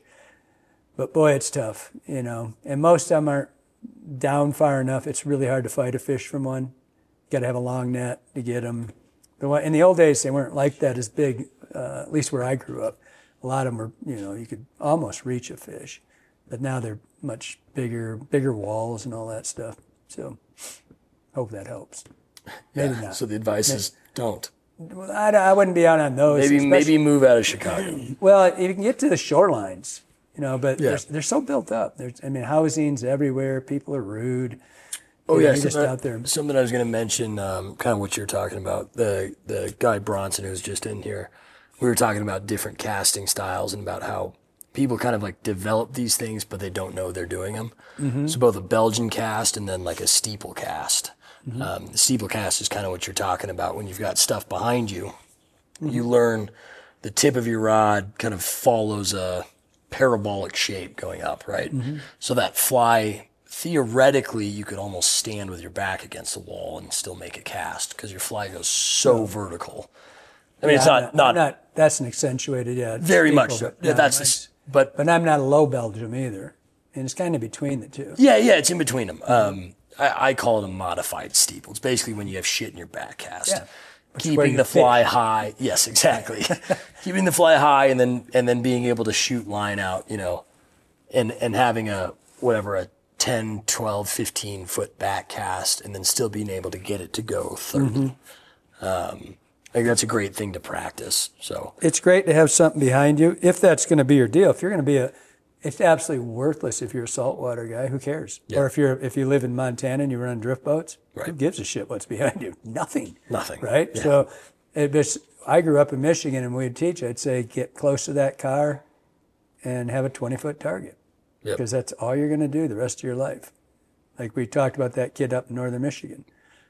[SPEAKER 2] But boy, it's tough, you know. And most of them aren't down far enough. It's really hard to fight a fish from one. You got to have a long net to get them. But in the old days, they weren't like that as big. Uh, at least where I grew up, a lot of them were, you know, you could almost reach a fish. But now they're much bigger, bigger walls and all that stuff. So, hope that helps. Maybe
[SPEAKER 1] yeah,
[SPEAKER 2] not.
[SPEAKER 1] So the advice
[SPEAKER 2] maybe.
[SPEAKER 1] is don't.
[SPEAKER 2] I, I wouldn't be out on those.
[SPEAKER 1] Maybe maybe move out of Chicago.
[SPEAKER 2] Well, you can get to the shorelines, you know, but
[SPEAKER 1] Yeah.
[SPEAKER 2] they're, they're so built up. There's, I mean, housing's everywhere. People are rude.
[SPEAKER 1] Oh
[SPEAKER 2] You know,
[SPEAKER 1] yeah,
[SPEAKER 2] you're just
[SPEAKER 1] something,
[SPEAKER 2] out there.
[SPEAKER 1] something I was going to mention, um, kind of what you're talking about. The the guy Bronson who's just in here, we were talking about different casting styles and about how people kind of like develop these things, but they don't know they're doing them. Mm-hmm. So both a Belgian cast and then like a steeple cast. Mm-hmm. Um, the steeple cast is kind of what you're talking about when you've got stuff behind you. Mm-hmm. You learn the tip of your rod kind of follows a parabolic shape going up, right? Mm-hmm. So that fly, theoretically, you could almost stand with your back against the wall and still make a cast because your fly goes so vertical. I mean,
[SPEAKER 2] Yeah,
[SPEAKER 1] it's not,
[SPEAKER 2] I'm
[SPEAKER 1] not,
[SPEAKER 2] not. That's an accentuated, yeah.
[SPEAKER 1] very
[SPEAKER 2] steeple,
[SPEAKER 1] much so.
[SPEAKER 2] but
[SPEAKER 1] Yeah,
[SPEAKER 2] not
[SPEAKER 1] that's,
[SPEAKER 2] much.
[SPEAKER 1] the, s- but
[SPEAKER 2] But I'm not a low Belgium either, and it's kind of between the two.
[SPEAKER 1] yeah, yeah, it's in between them. Um, I, I call it a modified steeple. It's basically when you have shit in your back cast.
[SPEAKER 2] Yeah. Which is where
[SPEAKER 1] Keeping
[SPEAKER 2] you
[SPEAKER 1] the fly
[SPEAKER 2] fish.
[SPEAKER 1] high. Yes, exactly. Keeping the fly high and then and then being able to shoot line out, you know, and, and having a, whatever, a ten, twelve, fifteen foot back cast and then still being able to get it to go thirty.
[SPEAKER 2] Mm-hmm.
[SPEAKER 1] Um, I think that's a great thing to practice. So
[SPEAKER 2] It's great to have something behind you if that's going to be your deal. If you're going to be a, it's absolutely worthless if you're a saltwater guy. Who cares?
[SPEAKER 1] Yeah.
[SPEAKER 2] Or if you're if you live in Montana and you run drift boats,
[SPEAKER 1] Right.
[SPEAKER 2] who gives a shit what's behind you? Nothing.
[SPEAKER 1] Nothing.
[SPEAKER 2] Right.
[SPEAKER 1] Yeah.
[SPEAKER 2] So, it just, I grew up in Michigan, and we'd teach. I'd say get close to that car, and have a twenty foot target,
[SPEAKER 1] Yep.
[SPEAKER 2] because that's all you're going to do the rest of your life. Like we talked about that kid up in northern Michigan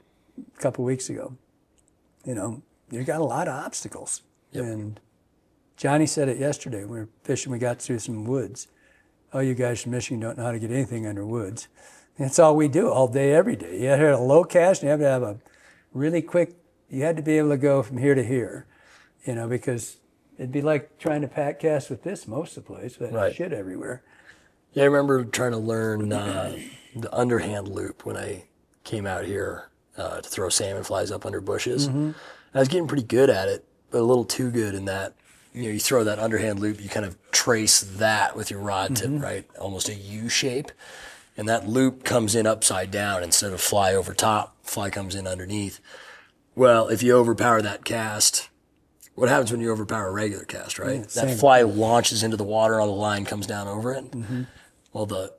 [SPEAKER 2] a couple weeks ago. You know, you got a lot of obstacles.
[SPEAKER 1] Yep.
[SPEAKER 2] And Johnny said it yesterday. We were fishing, we got through some woods. Oh, you guys from Michigan don't know how to get anything under woods. And that's all we do all day, every day. You had to have a low cast, and you have to have a really quick, you had to be able to go from here to here, you know, because it'd be like trying to pack cast with this most of the place, but
[SPEAKER 1] Right.
[SPEAKER 2] shit everywhere.
[SPEAKER 1] yeah, I remember trying to learn uh, the underhand loop when I came out here uh, to throw salmon flies up under bushes.
[SPEAKER 2] Mm-hmm.
[SPEAKER 1] I was getting pretty good at it, but a little too good in that, you know, you throw that underhand loop, you kind of trace that with your rod tip,
[SPEAKER 2] Mm-hmm.
[SPEAKER 1] right? Almost a U shape. And that loop comes in upside down instead of fly over top, fly comes in underneath. Well, if you overpower that cast, what happens when you overpower a regular cast, right?
[SPEAKER 2] Yeah,
[SPEAKER 1] that
[SPEAKER 2] same.
[SPEAKER 1] fly launches into the water and all the line comes down over it.
[SPEAKER 2] Mm-hmm.
[SPEAKER 1] Well, the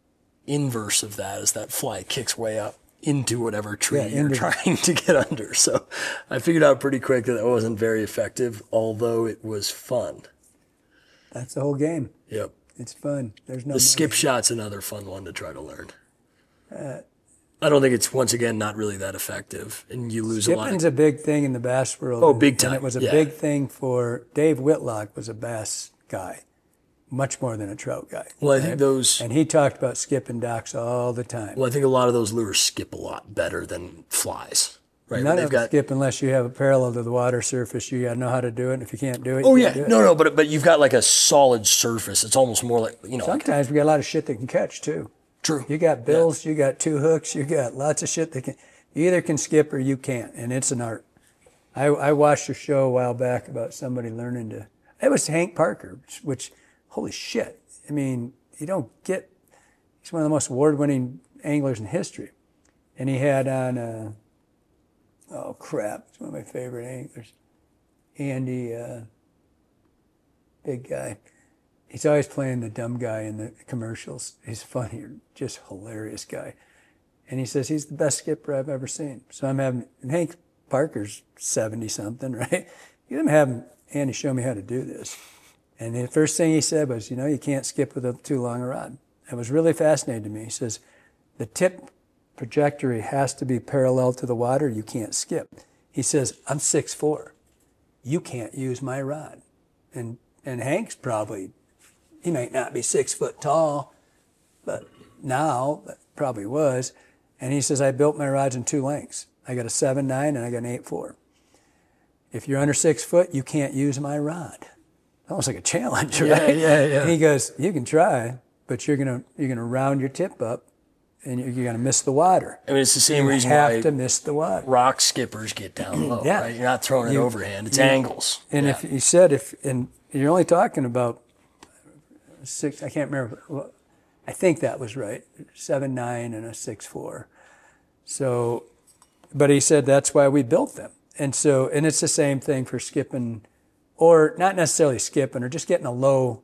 [SPEAKER 1] inverse of that is that fly kicks way up into whatever tree
[SPEAKER 2] Yeah,
[SPEAKER 1] you're
[SPEAKER 2] into-
[SPEAKER 1] trying to get under. So I figured out pretty quick that it wasn't very effective, although it was fun.
[SPEAKER 2] That's the whole game.
[SPEAKER 1] Yep.
[SPEAKER 2] It's fun. There's no
[SPEAKER 1] The skip
[SPEAKER 2] money.
[SPEAKER 1] shot's another fun one to try to learn. I don't think it's, once again, not really that effective, and you lose a lot.
[SPEAKER 2] Skipping's
[SPEAKER 1] Of,
[SPEAKER 2] a big thing in the bass world.
[SPEAKER 1] Oh,
[SPEAKER 2] and-
[SPEAKER 1] big time,
[SPEAKER 2] And it was a
[SPEAKER 1] yeah.
[SPEAKER 2] big thing for Dave Whitlock was a bass guy, much more than a trout guy.
[SPEAKER 1] well, I think those.
[SPEAKER 2] And he talked about skipping docks all the time.
[SPEAKER 1] Well, I think a lot of those lures skip a lot better than flies, right?
[SPEAKER 2] None
[SPEAKER 1] They've
[SPEAKER 2] of them
[SPEAKER 1] got.
[SPEAKER 2] skip unless you have a parallel to the water surface. You got to know how to do it. And if you can't do it,
[SPEAKER 1] Oh
[SPEAKER 2] you
[SPEAKER 1] yeah,
[SPEAKER 2] can't do it.
[SPEAKER 1] no, no, but but you've got like a solid surface. It's almost more like you know. Like,
[SPEAKER 2] Sometimes we got a lot of shit that can catch too.
[SPEAKER 1] true.
[SPEAKER 2] You got bills, you got two hooks, you got lots of shit that can. You either can skip or you can't, and it's an art. I, I watched a show a while back about somebody learning to. It was Hank Parker, which, which holy shit, I mean, you don't get, he's one of the most award-winning anglers in history. And he had on, uh, oh crap, he's one of my favorite anglers. Andy, uh, big guy. He's always playing the dumb guy in the commercials. He's funny, just hilarious guy. And he says he's the best skipper I've ever seen. So I'm having, and Hank Parker's seventy something, right? I'm having Andy show me how to do this. And the first thing he said was, you know, you can't skip with a too long a rod. It was really fascinating to me. He says, the tip trajectory has to be parallel to the water. You can't skip. He says, I'm six foot four. You can't use my rod. And and Hank's probably, he might not be six foot tall, but now, but probably was. And he says, I built my rods in two lengths. I got a seven nine and I got an eight four. If you're under six foot, you can't use my rod. Almost like a challenge, right?
[SPEAKER 1] Yeah, yeah, yeah.
[SPEAKER 2] And he goes, you can try, but you're gonna you're gonna round your tip up, and you're, you're gonna miss the water.
[SPEAKER 1] I mean, it's the same
[SPEAKER 2] you
[SPEAKER 1] reason
[SPEAKER 2] have
[SPEAKER 1] why
[SPEAKER 2] to miss the water.
[SPEAKER 1] rock skippers get down low,
[SPEAKER 2] Yeah.
[SPEAKER 1] right? You're not throwing it
[SPEAKER 2] You-
[SPEAKER 1] overhand. It's
[SPEAKER 2] you-
[SPEAKER 1] angles.
[SPEAKER 2] And
[SPEAKER 1] Yeah.
[SPEAKER 2] if you said if and you're only talking about six, I can't remember. Well, I think that was right, seven nine and a six four. So, but he said that's why we built them. And so, and it's the same thing for skipping, or not necessarily skipping, or just getting a low.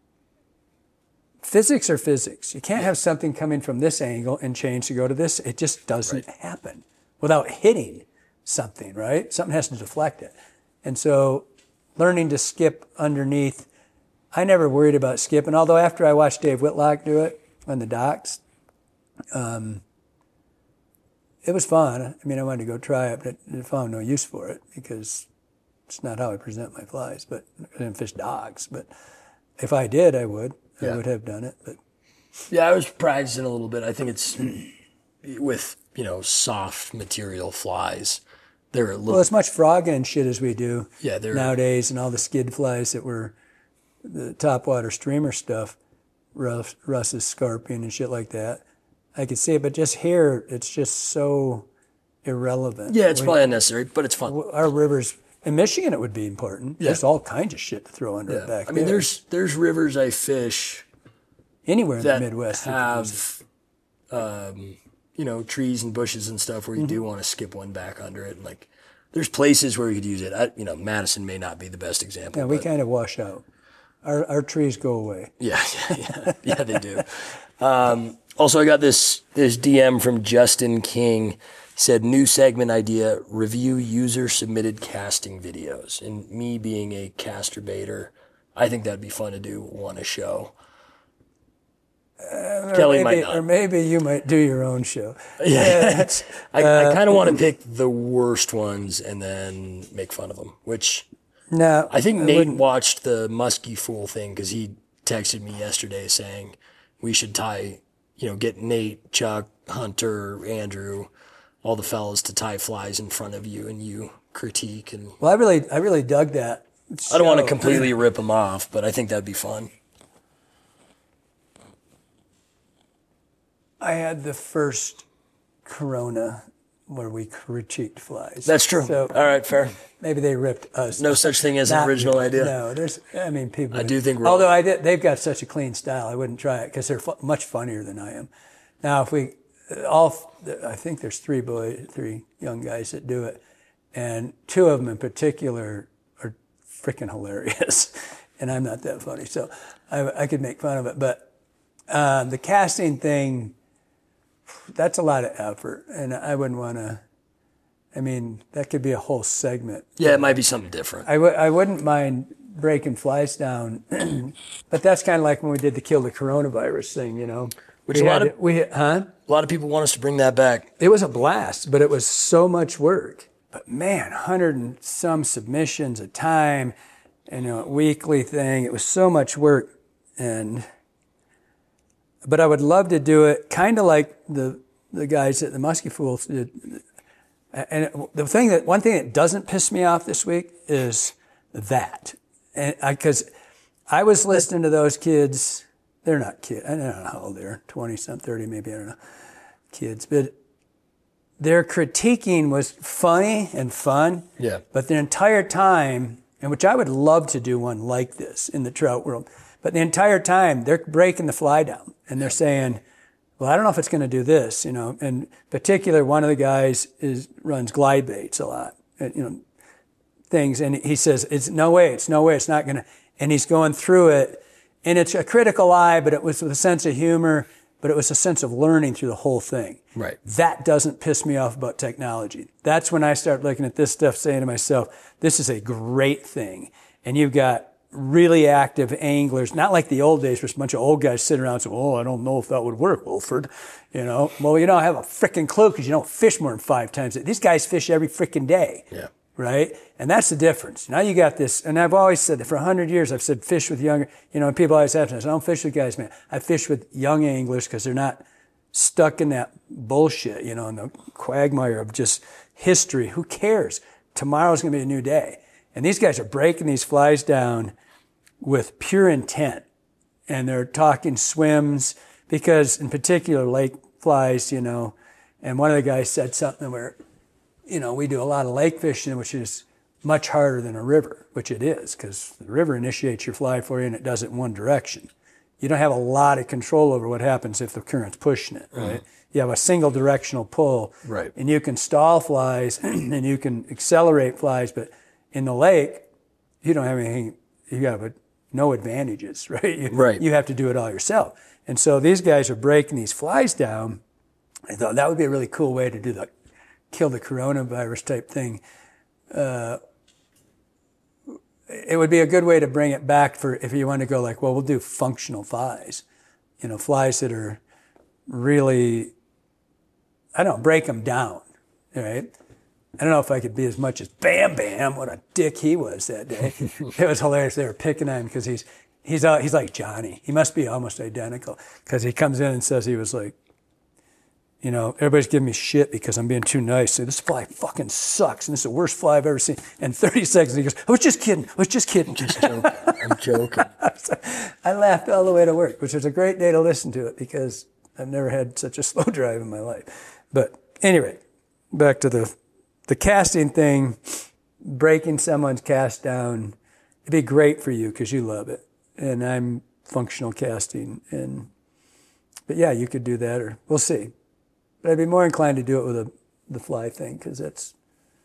[SPEAKER 2] Physics or physics. You can't have something coming from this angle and change to go to this. It just doesn't
[SPEAKER 1] Right.
[SPEAKER 2] happen without hitting something, right? Something has to deflect it. And so learning to skip underneath, I never worried about skipping, although after I watched Dave Whitlock do it on the docks, um, it was fun. I mean, I wanted to go try it, but I found no use for it because it's not how I present my flies, but I didn't fish dogs. But if I did, I would. I
[SPEAKER 1] Yeah.
[SPEAKER 2] would have done it. But
[SPEAKER 1] Yeah, I was practicing a little bit. I think it's with, you know, soft material flies. They're a little,
[SPEAKER 2] well, as much frogging and shit as we do
[SPEAKER 1] yeah, they're,
[SPEAKER 2] nowadays, and all the skid flies that were the topwater streamer stuff, Russ, Russ's scorpion and shit like that. I could see it, but just here, it's just so irrelevant.
[SPEAKER 1] yeah, it's
[SPEAKER 2] We-
[SPEAKER 1] probably unnecessary, but it's fun.
[SPEAKER 2] our rivers in Michigan, it would be important.
[SPEAKER 1] Yeah.
[SPEAKER 2] There's all kinds of shit to throw under it
[SPEAKER 1] Yeah.
[SPEAKER 2] back
[SPEAKER 1] I mean,
[SPEAKER 2] there.
[SPEAKER 1] there's there's rivers I fish
[SPEAKER 2] Anywhere in
[SPEAKER 1] that
[SPEAKER 2] the Midwest. you can use it.
[SPEAKER 1] have, um, you know, trees and bushes and stuff where you
[SPEAKER 2] Mm-hmm.
[SPEAKER 1] do want to skip one back under it. And like, there's places where you could use it. I, you know, Madison may not be the best example.
[SPEAKER 2] Yeah, we
[SPEAKER 1] but
[SPEAKER 2] kind of wash out. Our our trees go away.
[SPEAKER 1] yeah, yeah, yeah, yeah, they do. Um, also, I got this this D M from Justin King. Said new segment idea: review user submitted casting videos. And me being a caster baiter, I think that'd be fun to do one a show. Kelly
[SPEAKER 2] or maybe,
[SPEAKER 1] might not.
[SPEAKER 2] Or maybe you might do your own show.
[SPEAKER 1] Yeah, it's, I,
[SPEAKER 2] Uh,
[SPEAKER 1] I kind of want to pick the worst ones and then make fun of them. Which
[SPEAKER 2] No,
[SPEAKER 1] I think Nate
[SPEAKER 2] wouldn't.
[SPEAKER 1] watched the Muskie Fool thing because he texted me yesterday saying we should tie, you know, get Nate, Chuck, Hunter, Andrew, all the fellas to tie flies in front of you and you critique. And
[SPEAKER 2] Well, I really, I really dug that.
[SPEAKER 1] I don't want to
[SPEAKER 2] show.
[SPEAKER 1] completely rip them off, but I think that'd be fun.
[SPEAKER 2] I had the first Corona where we critiqued flies.
[SPEAKER 1] That's true.
[SPEAKER 2] So
[SPEAKER 1] All right, fair.
[SPEAKER 2] maybe they ripped us.
[SPEAKER 1] No such thing as an
[SPEAKER 2] Not
[SPEAKER 1] original
[SPEAKER 2] really.
[SPEAKER 1] idea.
[SPEAKER 2] No, there's. I mean, people.
[SPEAKER 1] I do think we're-
[SPEAKER 2] Although I did, they've got such a clean style, I wouldn't try it because they're fu- much funnier than I am. Now, if we all, I think there's three boys, three young guys that do it, and two of them in particular are freaking hilarious, and I'm not that funny, so I, I could make fun of it. But uh, the casting thing, that's a lot of effort, and I wouldn't want to. I mean, that could be a whole segment.
[SPEAKER 1] Yeah, it might be something different.
[SPEAKER 2] I w- I wouldn't mind breaking flies down, but that's kind of like when we did the kill the coronavirus thing, you know.
[SPEAKER 1] Which
[SPEAKER 2] we
[SPEAKER 1] a lot
[SPEAKER 2] had
[SPEAKER 1] of-
[SPEAKER 2] to- we huh?
[SPEAKER 1] A lot of people want us to bring that back.
[SPEAKER 2] It was a blast, but it was so much work. But man, hundred and some submissions a time, you know, a weekly thing. It was so much work, and but I would love to do it, kind of like the the guys at the Muskie Fools did. And the thing that one thing that doesn't piss me off this week is that, and because I, I was listening to those kids. They're not kids. I don't know how old they're. twenty some, thirty maybe. I don't know. Kids, but their critiquing was funny and fun.
[SPEAKER 1] Yeah.
[SPEAKER 2] But the entire time, and which I would love to do one like this in the trout world, But the entire time they're breaking the fly down and they're saying, well, I don't know if it's going to do this, you know. In particular, one of the guys is runs glide baits a lot, you know, things. And he says, it's no way, it's no way, it's not going to. And he's going through it. And it's a critical eye, but it was with a sense of humor, but it was a sense of learning through the whole thing.
[SPEAKER 1] Right.
[SPEAKER 2] That doesn't piss me off about technology. That's when I start looking at this stuff, saying to myself, this is a great thing. And you've got really active anglers, not like the old days where a bunch of old guys sit around and say, oh, I don't know if that would work, Wilford. You know, well, you don't have a freaking clue because you don't fish more than five times. These guys fish every freaking day.
[SPEAKER 1] Yeah.
[SPEAKER 2] Right? And that's the difference. Now you got this, and I've always said that for a hundred years, I've said fish with younger, you know, and people always ask me, I don't fish with guys, man. I fish with young anglers because they're not stuck in that bullshit, you know, in the quagmire of just history. Who cares? Tomorrow's going to be a new day. And these guys are breaking these flies down with pure intent. And they're talking swims because in particular lake flies, you know, and one of the guys said something where, you know, we do a lot of lake fishing, which is much harder than a river, which it is, because the river initiates your fly for you and it does it in one direction. You don't have a lot of control over what happens if the current's pushing it, right? Mm-hmm. You have a single directional pull,
[SPEAKER 1] right?
[SPEAKER 2] And you can stall flies and you can accelerate flies, but in the lake, you don't have anything, you have a, no advantages, right? You,
[SPEAKER 1] right.
[SPEAKER 2] You have to do it all yourself. And so these guys are breaking these flies down. I thought that would be a really cool way to do the kill the coronavirus type thing. Uh, it would be a good way to bring it back for if you want to go like, well, we'll do functional flies, you know, flies that are really, I don't know, break them down, right? I don't know if I could be as much as Bam Bam, what a dick he was that day. It was hilarious. They were picking on him because he's, he's, uh, he's like Johnny. He must be almost identical because he comes in and says he was like, you know, everybody's giving me shit because I'm being too nice. So this fly fucking sucks, and this is the worst fly I've ever seen. And thirty seconds, he goes, I was just kidding. I was just kidding.
[SPEAKER 1] Just joking. I'm joking.
[SPEAKER 2] I laughed all the way to work, which was a great day to listen to it because I've never had such a slow drive in my life. But anyway, back to the the casting thing, breaking someone's cast down. It'd be great for you because you love it. And I'm functional casting. and But yeah, you could do that, or we'll see. But I'd be more inclined to do it with a, the fly thing because that's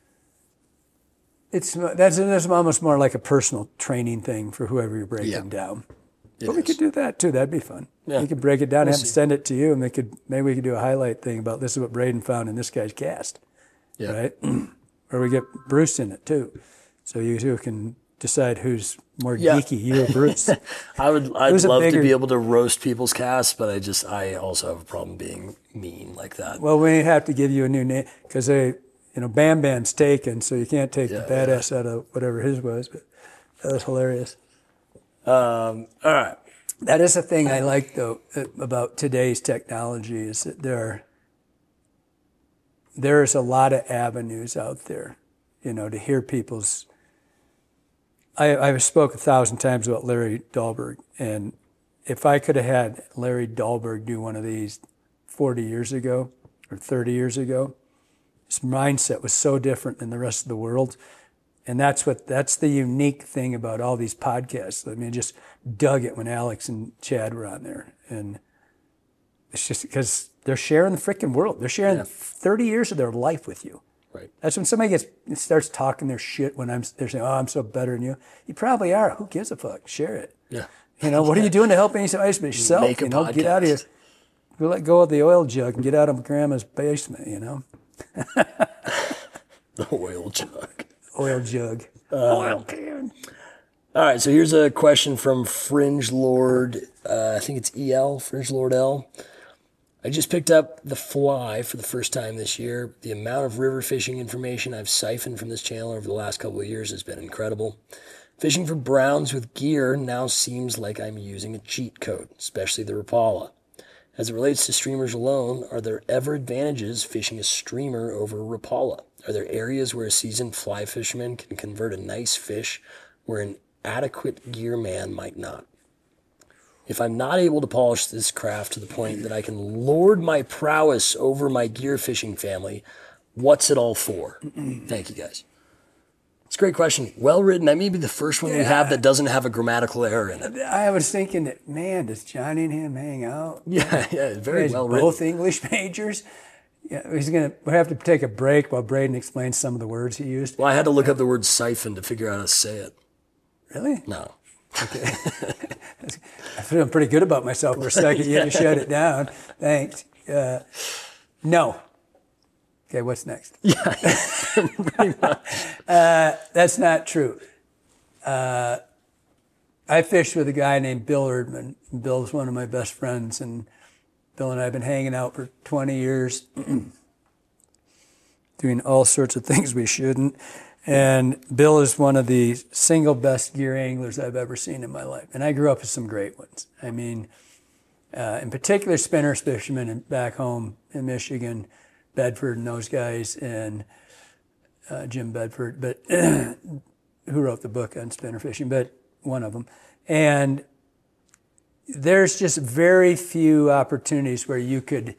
[SPEAKER 2] it's that's, that's almost more like a personal training thing for whoever you're breaking
[SPEAKER 1] yeah.
[SPEAKER 2] down.
[SPEAKER 1] It
[SPEAKER 2] but we
[SPEAKER 1] is.
[SPEAKER 2] could do that too. That'd be fun.
[SPEAKER 1] Yeah.
[SPEAKER 2] We could break it down
[SPEAKER 1] We'll
[SPEAKER 2] and have
[SPEAKER 1] see.
[SPEAKER 2] send it to you, and they could maybe we could do a highlight thing about this is what Braden found in this guy's cast,
[SPEAKER 1] Yeah.
[SPEAKER 2] right? Or we get Bruce in it too, so you two can decide who's more
[SPEAKER 1] Yeah.
[SPEAKER 2] geeky, you or Bruce.
[SPEAKER 1] I would. I'd
[SPEAKER 2] Who's a
[SPEAKER 1] love
[SPEAKER 2] bigger-
[SPEAKER 1] to be able to roast people's casts, but I just. I also have a problem being mean like that.
[SPEAKER 2] Well, we have to give you a new name because they, you know, Bam Bam's taken, so you can't take
[SPEAKER 1] Yeah,
[SPEAKER 2] the badass out of whatever his was. But that was hilarious.
[SPEAKER 1] Um, all right.
[SPEAKER 2] That is a thing I like though about today's technology is that there are, there's a lot of avenues out there, you know, to hear people's. I I've spoke a thousand times about Larry Dahlberg, and if I could have had Larry Dahlberg do one of these forty years ago or thirty years ago, his mindset was so different than the rest of the world. And that's what that's the unique thing about all these podcasts. I mean, I just dug it when Alex and Chad were on there. And it's just because they're sharing the freaking world. They're sharing
[SPEAKER 1] Yeah.
[SPEAKER 2] thirty years of their life with you.
[SPEAKER 1] Right.
[SPEAKER 2] That's when somebody gets starts talking their shit when I'm they're saying, oh, I'm so better than you. You probably are. Who gives a fuck? Share it.
[SPEAKER 1] Yeah.
[SPEAKER 2] You know, what are you doing to help anybody but yourself?
[SPEAKER 1] Make a
[SPEAKER 2] you know, get out of here.
[SPEAKER 1] podcast.
[SPEAKER 2] Go let go of the oil jug and get out of grandma's basement, you know?
[SPEAKER 1] The oil jug.
[SPEAKER 2] Oil jug.
[SPEAKER 1] Uh,
[SPEAKER 2] oil can.
[SPEAKER 1] All right, so here's a question from Fringe Lord. Uh, I think it's E L, Fringe Lord L. I just picked up the fly for the first time this year. The amount of river fishing information I've siphoned from this channel over the last couple of years has been incredible. Fishing for browns with gear now seems like I'm using a cheat code, especially the Rapala. As it relates to streamers alone, are there ever advantages fishing a streamer over a Rapala? Are there areas where a seasoned fly fisherman can convert a nice fish where an adequate gear man might not? If I'm not able to polish this craft to the point that I can lord my prowess over my gear fishing family, what's it all for? Thank you, guys. It's a great question. Well written. That may be the first one we have that doesn't have a grammatical error in it.
[SPEAKER 2] I was thinking that, man, does Johnny and him hang out?
[SPEAKER 1] Yeah, yeah, very
[SPEAKER 2] Guys
[SPEAKER 1] well written.
[SPEAKER 2] both English majors. Yeah, he's gonna. We have to take a break while Braden explains some of the words he used.
[SPEAKER 1] Well, I had to look up the word siphon to figure out how to say it.
[SPEAKER 2] Really?
[SPEAKER 1] No.
[SPEAKER 2] Okay. I'm feeling pretty good about myself for a second. You had to shut it down. Thanks. Uh, no. Okay, what's next?
[SPEAKER 1] Yeah.
[SPEAKER 2] uh, that's not true. Uh, I fished with a guy named Bill Erdman. Bill's one of my best friends, and Bill and I have been hanging out for twenty years, doing all sorts of things we shouldn't. And Bill is one of the single best gear anglers I've ever seen in my life. And I grew up with some great ones. I mean, uh, in particular, spinners fishermen back home in Michigan, Bedford and those guys, and uh, Jim Bedford, but who wrote the book on spinner fishing, but one of them. And there's just very few opportunities where you could,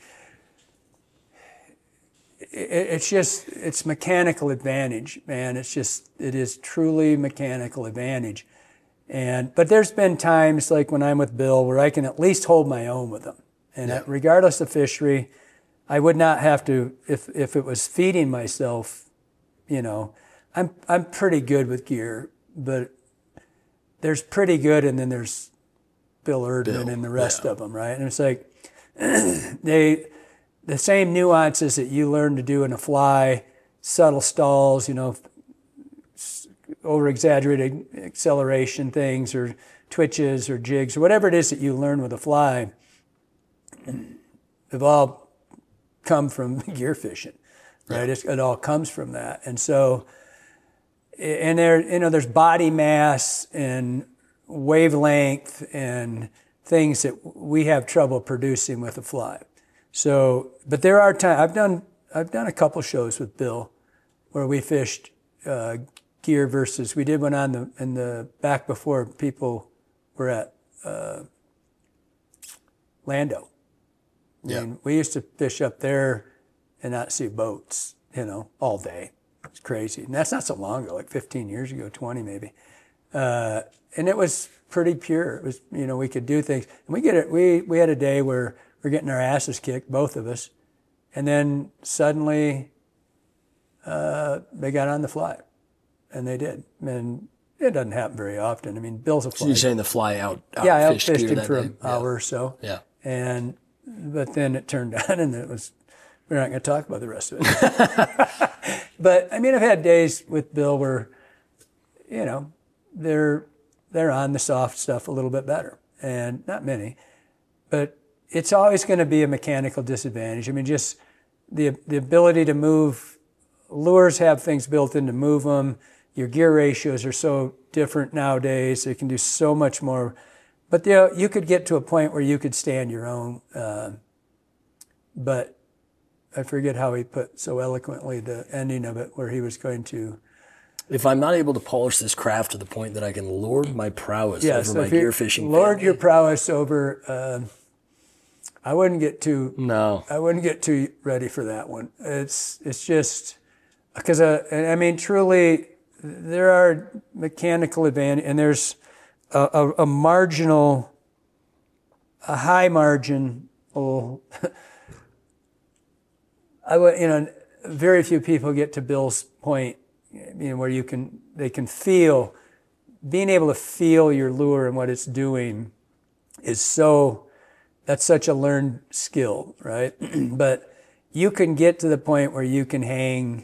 [SPEAKER 2] it's just, it's mechanical advantage, man. It's just, it is truly mechanical advantage. And, but there's been times like when I'm with Bill where I can at least hold my own with him. And
[SPEAKER 1] Yeah.
[SPEAKER 2] regardless of fishery, I would not have to, if, if it was feeding myself, you know, I'm, I'm pretty good with gear, but there's pretty good and then there's Bill Erdman
[SPEAKER 1] Bill,
[SPEAKER 2] and the rest
[SPEAKER 1] yeah.
[SPEAKER 2] of them, right? And it's like, they, the same nuances that you learn to do in a fly, subtle stalls, you know, over-exaggerated acceleration things or twitches or jigs or whatever it is that you learn with a fly, have all come from gear fishing, right?
[SPEAKER 1] Yeah.
[SPEAKER 2] It's, it all comes from that. And so, and there, you know, there's body mass and wavelength and things that we have trouble producing with a fly. So, but there are times, I've done, I've done a couple shows with Bill where we fished uh, gear versus, we did one on the, in the back before people were at uh, Lando. I
[SPEAKER 1] Yeah.
[SPEAKER 2] mean, we used to fish up there and not see boats, you know, all day. It's crazy. And that's not so long ago, like fifteen years ago, twenty maybe. Uh, and it was pretty pure. It was, you know, we could do things. And we get it. We, we had a day where we're getting our asses kicked, both of us. And then suddenly uh, they got on the fly. And they did. And it doesn't happen very often. I mean, Bill's a fly.
[SPEAKER 1] So you're saying the fly out, out
[SPEAKER 2] Yeah, I
[SPEAKER 1] fished
[SPEAKER 2] outfished
[SPEAKER 1] gear
[SPEAKER 2] him
[SPEAKER 1] that
[SPEAKER 2] for
[SPEAKER 1] day.
[SPEAKER 2] an hour or so.
[SPEAKER 1] Yeah.
[SPEAKER 2] And, but then it turned on and it was, we're not going to talk about the rest of it. But, I mean, I've had days with Bill where, you know, they're, they're on the soft stuff a little bit better. And not many. But it's always going to be a mechanical disadvantage. I mean, just the the ability to move, lures have things built in to move them. Your gear ratios are so different nowadays. They can do so much more. But you know, you could get to a point where you could stand your own. Uh, but I forget how he put so eloquently the ending of it, where he was going to.
[SPEAKER 1] If I'm not able to polish this craft to the point that I can lord my prowess
[SPEAKER 2] Yeah,
[SPEAKER 1] over
[SPEAKER 2] so
[SPEAKER 1] my
[SPEAKER 2] if you
[SPEAKER 1] gear fishing
[SPEAKER 2] lord
[SPEAKER 1] family.
[SPEAKER 2] your prowess over. Uh, I wouldn't get too.
[SPEAKER 1] No.
[SPEAKER 2] I wouldn't get too ready for that one. It's it's just because uh, and I mean truly there are mechanical advantage and there's a, a, a marginal, a high margin. Oh, I would you know very few people get to Bill's point, you know, where you can they can feel being able to feel your lure and what it's doing is so. That's such a learned skill, right? But you can get to the point where you can hang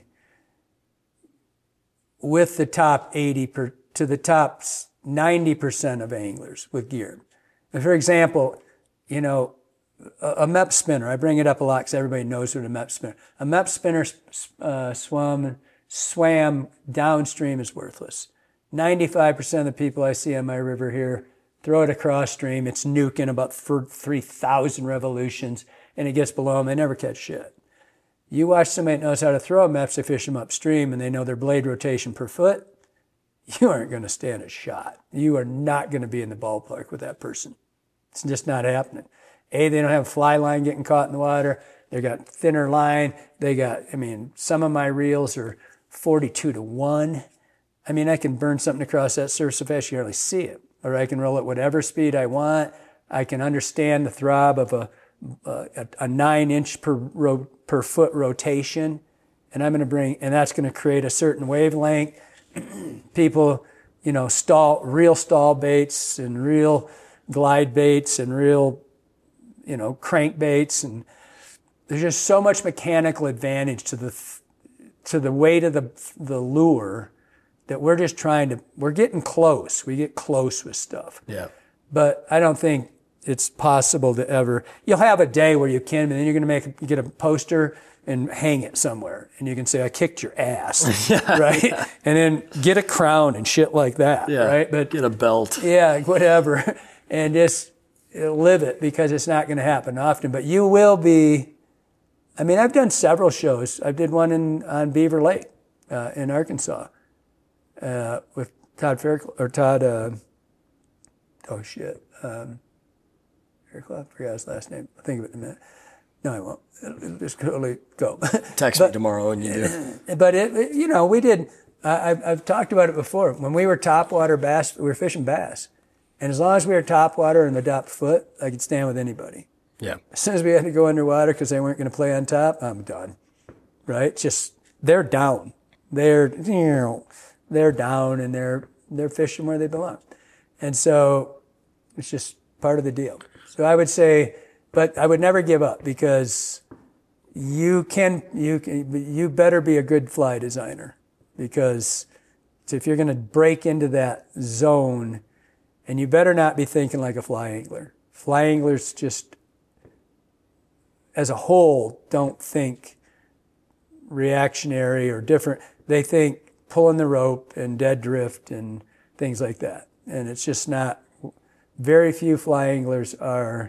[SPEAKER 2] with the top eighty per, to the top ninety percent of anglers with gear. And for example, you know, a, a M E P spinner, I bring it up a lot because everybody knows what a M E P spinner. A M E P spinner uh, swam, swam downstream is worthless. ninety-five percent of the people I see on my river here throw it across stream, it's nuking about three thousand revolutions, and it gets below them, they never catch shit. You watch somebody that knows how to throw M E Ps, they fish them upstream, and they know their blade rotation per foot, you aren't going to stand a shot. You are not going to be in the ballpark with that person. It's just not happening. A, they don't have fly line getting caught in the water. They got thinner line. They got, I mean, some of my reels are forty-two to one. I mean, I can burn something across that surface so fast you hardly see it. Or I can roll at whatever speed I want. I can understand the throb of a a, a nine inch per ro, per foot rotation, and I'm going to bring, and that's going to create a certain wavelength. People, you know, stall real stall baits and real glide baits and real, you know, crank baits, and there's just so much mechanical advantage to the to the weight of the the lure that we're just trying to, we're getting close. We get close with stuff.
[SPEAKER 1] Yeah.
[SPEAKER 2] But I don't think it's possible to ever, you'll have a day where you can, and then you're going to make, you get a poster and hang it somewhere. And you can say, I kicked your ass, yeah, right? Yeah. And then get a crown and shit like that,
[SPEAKER 1] yeah,
[SPEAKER 2] right? But
[SPEAKER 1] get a belt.
[SPEAKER 2] Yeah, whatever. And just live it, because it's not going to happen often. But you will be, I mean, I've done several shows. I did one in on Beaver Lake uh, in Arkansas. Uh, with Todd Fairclough, or Todd, uh, oh shit, um, Fairclough, I forgot his last name. I'll think of it in a minute. No, I won't. It'll, it'll just totally go.
[SPEAKER 1] Text
[SPEAKER 2] but,
[SPEAKER 1] me tomorrow and you do.
[SPEAKER 2] But, it, it, you know, we did, I, I've, I've talked about it before. When we were topwater bass, we were fishing bass. And as long as we were topwater and the top foot, I could stand with anybody.
[SPEAKER 1] Yeah.
[SPEAKER 2] As soon as we had to go underwater because they weren't going to play on top, I'm done. Right? Just, they're down. They're, you know, they're down and they're they're fishing where they belong. And so it's just part of the deal. So I would say, but I would never give up, because you can, you can, you better be a good fly designer, because if you're going to break into that zone, and you better not be thinking like a fly angler. Fly anglers just, as a whole, don't think reactionary or different. They think pulling the rope and dead drift and things like that. And it's just not, very few fly anglers are,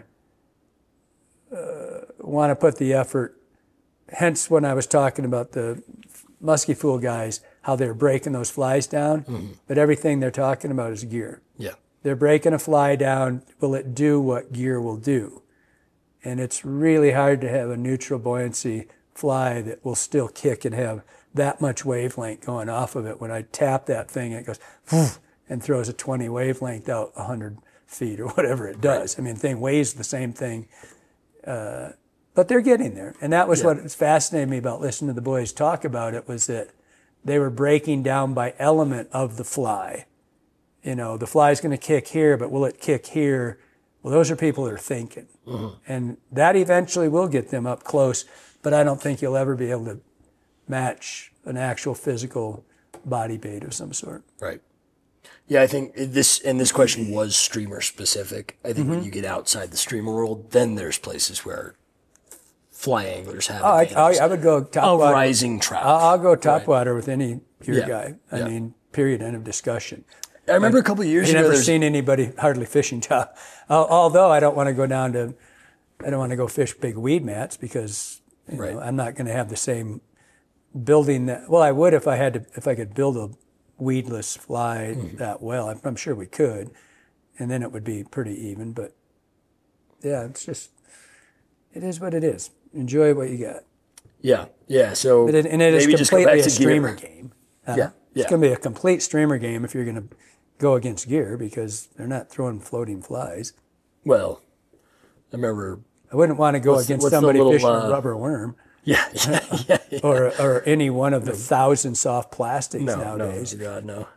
[SPEAKER 2] uh, want to put the effort. Hence when I was talking about the Musky Fool guys, how they're breaking those flies down, mm-hmm. but everything they're talking about is gear.
[SPEAKER 1] Yeah.
[SPEAKER 2] They're breaking a fly down, will it do what gear will do? And it's really hard to have a neutral buoyancy fly that will still kick and have that much wavelength going off of it. When I tap that thing, it goes whoosh, and throws a twenty wavelength out one hundred feet or whatever it does. Right. I mean, the thing weighs the same thing. Uh, but they're getting there. And that was yeah. what fascinated me about listening to the boys talk about it, was that they were breaking down by element of the fly. You know, the fly's going to kick here, but will it kick here? Well, those are people that are thinking. Mm-hmm. And that eventually will get them up close, but I don't think you'll ever be able to match an actual physical body bait of some sort.
[SPEAKER 1] Right. Yeah, I think this, and this question was streamer specific. I think mm-hmm. when you get outside the streamer world, then there's places where fly anglers have
[SPEAKER 2] oh, I, I, I would go top
[SPEAKER 1] a
[SPEAKER 2] water.
[SPEAKER 1] rising trout.
[SPEAKER 2] I'll, I'll go top
[SPEAKER 1] right.
[SPEAKER 2] water with any gear
[SPEAKER 1] yeah.
[SPEAKER 2] guy. I
[SPEAKER 1] yeah.
[SPEAKER 2] mean, period, end of discussion.
[SPEAKER 1] I remember a couple of years
[SPEAKER 2] I've
[SPEAKER 1] ago.
[SPEAKER 2] never seen anybody hardly fishing top. Although I don't want to go down to, I don't want to go fish big weed mats, because you
[SPEAKER 1] right.
[SPEAKER 2] know, I'm not going to have the same building that. Well, I would if I had to, if I could build a weedless fly mm-hmm. that well. I'm, I'm sure we could, and then it would be pretty even. But yeah, it's just, it is what it is. Enjoy what you got.
[SPEAKER 1] Yeah, yeah. So
[SPEAKER 2] but it, and it is completely a streamer gear. game. Uh,
[SPEAKER 1] yeah,
[SPEAKER 2] it's
[SPEAKER 1] yeah.
[SPEAKER 2] going to be a complete streamer game if you're going to go against gear, because they're not throwing floating flies.
[SPEAKER 1] Well, I remember.
[SPEAKER 2] I wouldn't want to go against somebody
[SPEAKER 1] little,
[SPEAKER 2] fishing
[SPEAKER 1] uh,
[SPEAKER 2] a rubber worm.
[SPEAKER 1] Yeah, yeah, yeah, yeah.
[SPEAKER 2] or or any one of the thousand soft plastics
[SPEAKER 1] no,
[SPEAKER 2] nowadays.
[SPEAKER 1] No, God, no.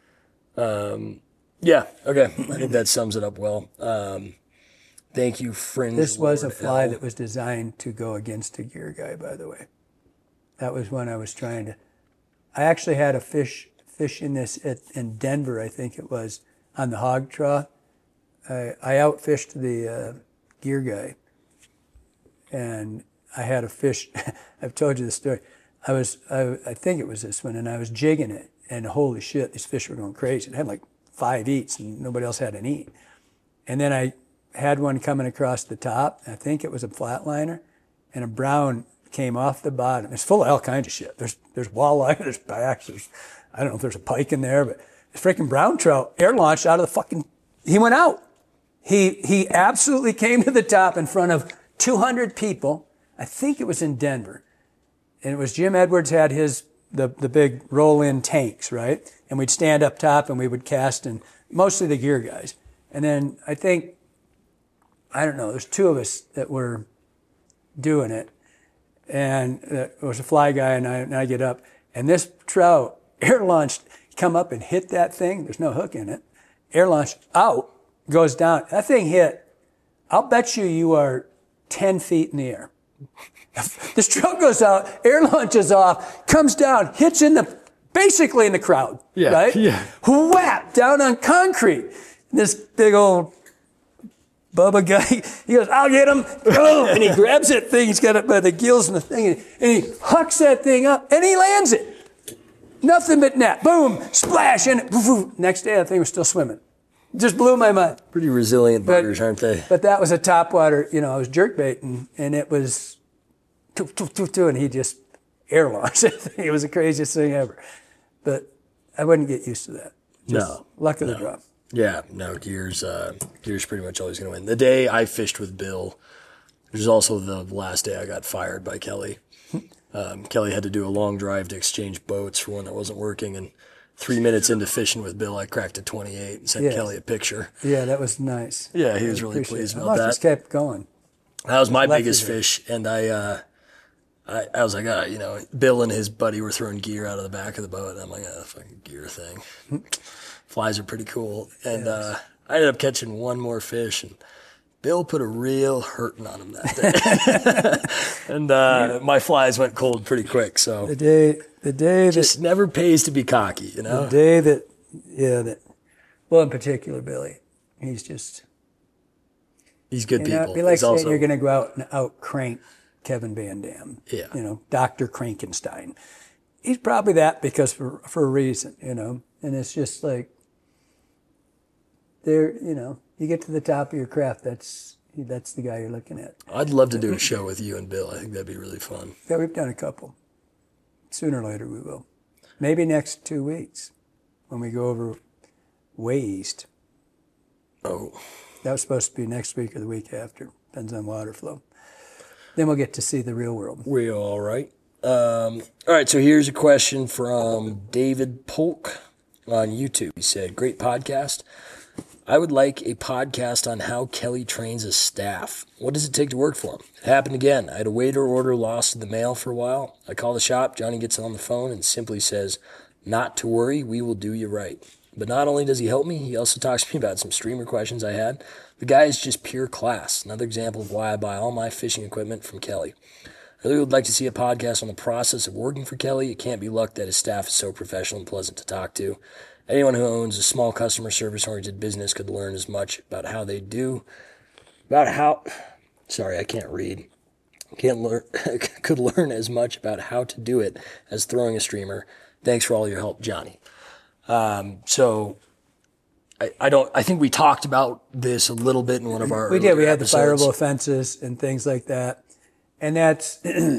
[SPEAKER 1] Um, yeah, okay. I think that sums it up well. Um, thank you, friends.
[SPEAKER 2] This was
[SPEAKER 1] Lord
[SPEAKER 2] a fly
[SPEAKER 1] L.
[SPEAKER 2] that was designed to go against a gear guy, by the way. That was when I was trying to. I actually had a fish fish in this at, in Denver, I think it was, on the hog trough. I, I outfished the uh, gear guy, and I had a fish. I've told you the story. I was, I, I think it was this one, and I was jigging it, and holy shit, these fish were going crazy. It had like five eats, and nobody else had an eat. And then I had one coming across the top. I think it was a flatliner, and a brown came off the bottom. It's full of all kinds of shit. There's there's walleye, there's backs, there's, I don't know if there's a pike in there, but this freaking brown trout air launched out of the fucking, he went out. He he absolutely came to the top in front of two hundred people. I think it was in Denver. And it was Jim Edwards had his the, the big roll-in tanks, right? And we'd stand up top and we would cast, and mostly the gear guys. And then I think, I don't know, there's two of us that were doing it. And it was a fly guy, and I, and I get up. And this trout air launched, come up and hit that thing. There's no hook in it. Air launched out, goes down. That thing hit, I'll bet you you are ten feet in the air. This trout goes out, air launches off, comes down, hits in the, basically in the crowd,
[SPEAKER 1] Yeah,
[SPEAKER 2] right?
[SPEAKER 1] yeah.
[SPEAKER 2] Whap, down on concrete. This big old Bubba guy, he goes, I'll get him. Boom, and he grabs that thing, he's got it by the gills and the thing, and, and he hucks that thing up, and he lands it. Nothing but net. Boom, splash, and next day that thing was still swimming. Just blew my mind.
[SPEAKER 1] Pretty resilient
[SPEAKER 2] But-
[SPEAKER 1] buggers, aren't they?
[SPEAKER 2] But that was a topwater, you know, I was jerkbaiting, and it was, too, too, too, too, and he just air launched it. It was the craziest thing ever. But I wouldn't get used to that. Just
[SPEAKER 1] No,
[SPEAKER 2] luck of the draw.
[SPEAKER 1] Yeah, no, Gear's, uh, Gear's pretty much always going to win. The day I fished with Bill, which is also the last day I got fired by Kelly. Um, Kelly had to do a long drive to exchange boats for one that wasn't working, and three minutes into fishing with Bill, I cracked a twenty-eight and sent
[SPEAKER 2] Yes.
[SPEAKER 1] Kelly a picture.
[SPEAKER 2] Yeah, that was nice.
[SPEAKER 1] Yeah, he was really
[SPEAKER 2] Appreciate
[SPEAKER 1] pleased
[SPEAKER 2] it. I
[SPEAKER 1] about
[SPEAKER 2] must
[SPEAKER 1] that.
[SPEAKER 2] just kept going.
[SPEAKER 1] That was my
[SPEAKER 2] Lucky
[SPEAKER 1] biggest
[SPEAKER 2] there.
[SPEAKER 1] fish, and I, uh, I, I was like, ah, you know, Bill and his buddy were throwing gear out of the back of the boat, and I'm like, ah, fucking gear thing. Flies are pretty cool, and uh, I ended up catching one more fish, and Bill put a real hurting on him that day, and uh, my flies went cold pretty quick. So
[SPEAKER 2] The day, the day that,
[SPEAKER 1] just never pays to be cocky, you know.
[SPEAKER 2] the day that, yeah, that, well, in particular, Billy, he's just,
[SPEAKER 1] He's good
[SPEAKER 2] you know,
[SPEAKER 1] people.
[SPEAKER 2] it'd be like
[SPEAKER 1] He's
[SPEAKER 2] saying
[SPEAKER 1] also,
[SPEAKER 2] you're going to go out and out crank Kevin Van Dam.
[SPEAKER 1] Yeah.
[SPEAKER 2] You know, Doctor Crankenstein. He's probably that because for, for a reason, you know, and it's just like, there, you know, you get to the top of your craft, that's, that's the guy you're looking at.
[SPEAKER 1] I'd love to do a show with you and Bill. I think that'd be really fun.
[SPEAKER 2] Yeah, we've done a couple. Sooner or later we will. Maybe next two weeks when we go over way east.
[SPEAKER 1] Oh,
[SPEAKER 2] That was supposed to be next week or the week after. Depends on water flow. Then we'll get to see the real world.
[SPEAKER 1] we all right. Um, all right, so here's a question from David Polk on YouTube. He said, great podcast. I would like a podcast on how Kelly trains his staff. What does it take to work for him? It happened again. I had a waiter order lost in the mail for a while. I call the shop. Johnny gets on the phone and simply says, not to worry, we will do you right. But not only does he help me, he also talks to me about some streamer questions I had. The guy is just pure class. Another example of why I buy all my fishing equipment from Kelly. I really would like to see a podcast on the process of working for Kelly. It can't be luck that his staff is so professional and pleasant to talk to. Anyone who owns a small customer service-oriented business could learn as much about how they do, about how, sorry, I can't read. Can't learn, could learn as much about how to do it as throwing a streamer. Thanks for all your help, Johnny. Um, so I, I don't, I think we talked about this a little bit in one of our
[SPEAKER 2] We did. We
[SPEAKER 1] earlier
[SPEAKER 2] had the
[SPEAKER 1] episodes.
[SPEAKER 2] fireable offenses and things like that. And that's,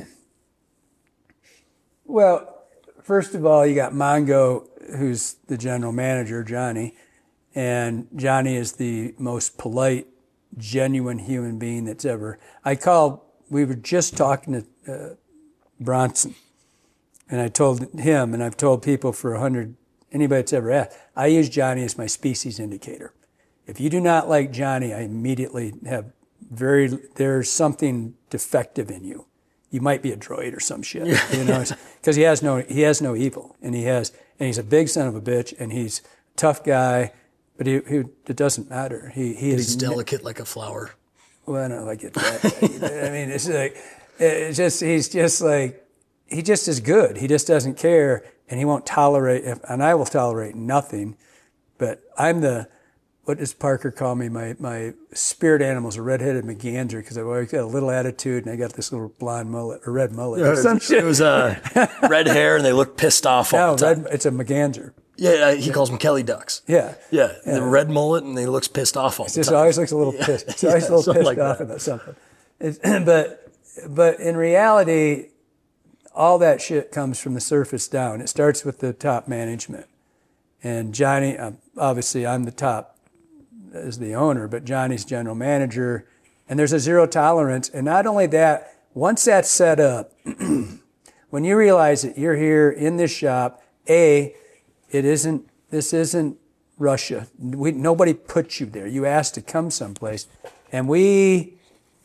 [SPEAKER 2] well, first of all, you got Mongo, who's the general manager, Johnny. And Johnny is the most polite, genuine human being that's ever. I called, we were just talking to uh, Bronson. And I told him, and I've told people for a hundred, anybody that's ever asked, I use Johnny as my species indicator. If you do not like Johnny, I immediately have very, there's something defective in you. You might be a droid or some shit, you know, because he has no, he has no evil, and he has, and he's a big son of a bitch, and he's a tough guy, but he, he it doesn't matter. He, he is
[SPEAKER 1] He's delicate like a flower.
[SPEAKER 2] well, I don't know if I get that. I mean, it's like, it's just, he's just like, he just is good. He just doesn't care, and he won't tolerate, and I will tolerate nothing. But I'm the, what does Parker call me? My my spirit animal's a redheaded McGanzer because I've always got a little attitude, and I got this little blonde mullet, or red mullet. or some shit.
[SPEAKER 1] It was uh, red hair, and they look pissed off all
[SPEAKER 2] No,
[SPEAKER 1] the time.
[SPEAKER 2] red, it's a McGanzer.
[SPEAKER 1] Yeah, uh, he calls them Kelly ducks.
[SPEAKER 2] Yeah.
[SPEAKER 1] Yeah, the red mullet, and he looks pissed off all the
[SPEAKER 2] Just
[SPEAKER 1] time.
[SPEAKER 2] always looks a little pissed. It's always
[SPEAKER 1] Yeah,
[SPEAKER 2] a little
[SPEAKER 1] something
[SPEAKER 2] pissed
[SPEAKER 1] like
[SPEAKER 2] off
[SPEAKER 1] that.
[SPEAKER 2] about something. It's, but but in reality, all that shit comes from the surface down. It starts with the top management. And Johnny, um, obviously, I'm the top as the owner, but Johnny's general manager. And there's a zero tolerance. And not only that, once that's set up, when you realize that you're here in this shop, A, it isn't, this isn't Russia. We, nobody put you there. You asked to come someplace. And we,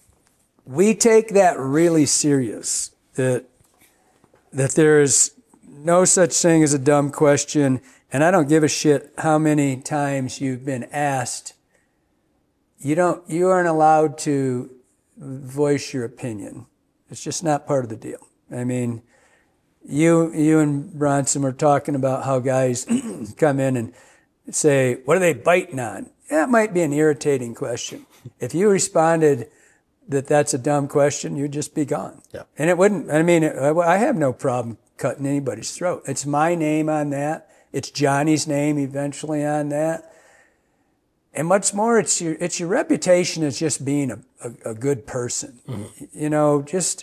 [SPEAKER 2] we take that really serious, that, that there's no such thing as a dumb question. And I don't give a shit how many times you've been asked. You don't, you aren't allowed to voice your opinion. It's just not part of the deal. I mean, you, you and Bronson were talking about how guys come in and say, what are they biting on? That might be an irritating question. If you responded that that's a dumb question, you'd just be gone.
[SPEAKER 1] Yeah.
[SPEAKER 2] And it wouldn't, I mean, I have no problem cutting anybody's throat. It's my name on that. It's Johnny's name eventually on that. And much more, it's your, it's your reputation as just being a, a, a good person. Mm-hmm. You know, just,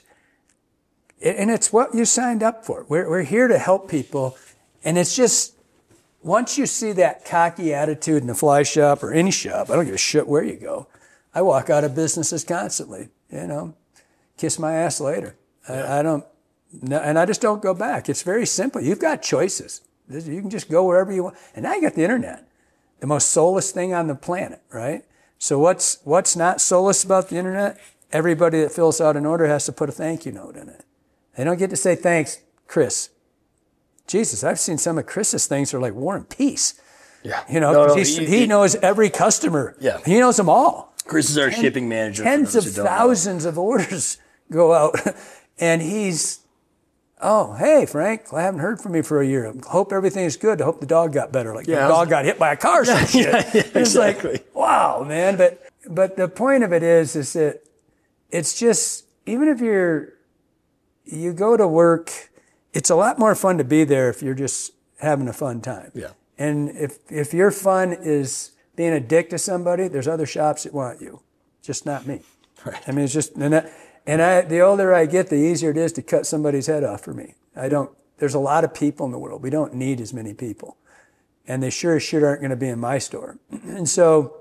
[SPEAKER 2] and it's what you signed up for. We're, we're here to help people. And it's just, once you see that cocky attitude in the fly shop or any shop, I don't give a shit where you go. I walk out of businesses constantly, you know, kiss my ass later. Yeah. I, I don't, no, and I just don't go back. It's very simple. You've got choices. You can just go wherever you want. And now you got the internet, the most soulless thing on the planet, right? So what's, what's not soulless about the internet? Everybody that fills out an order has to put a thank you note in it. They don't get to say, thanks, Chris. Jesus, I've seen some of Chris's things are like War and Peace.
[SPEAKER 1] Yeah.
[SPEAKER 2] You know,
[SPEAKER 1] no, no,
[SPEAKER 2] he,
[SPEAKER 1] he,
[SPEAKER 2] he knows every customer.
[SPEAKER 1] Yeah.
[SPEAKER 2] He knows them all.
[SPEAKER 1] Chris is our
[SPEAKER 2] Ten,
[SPEAKER 1] shipping manager.
[SPEAKER 2] Tens of thousands of orders go out. And he's, oh, hey, Frank, I haven't heard from you for a year. Hope everything's good. I hope the dog got better. Like
[SPEAKER 1] yeah,
[SPEAKER 2] the dog got hit by a car or
[SPEAKER 1] yeah,
[SPEAKER 2] some shit.
[SPEAKER 1] Yeah, yeah,
[SPEAKER 2] it's
[SPEAKER 1] exactly.
[SPEAKER 2] like, wow, man. But, but the point of it is, is that it's just, even if you're, you go to work, it's a lot more fun to be there if you're just having a fun time.
[SPEAKER 1] Yeah.
[SPEAKER 2] And if, if your fun is being a dick to somebody, there's other shops that want you. Just not me.
[SPEAKER 1] Right.
[SPEAKER 2] I mean, it's just, and, that, and I, the older I get, the easier it is to cut somebody's head off for me. I don't, there's a lot of people in the world. We don't need as many people. And they sure as shit aren't going to be in my store. And so,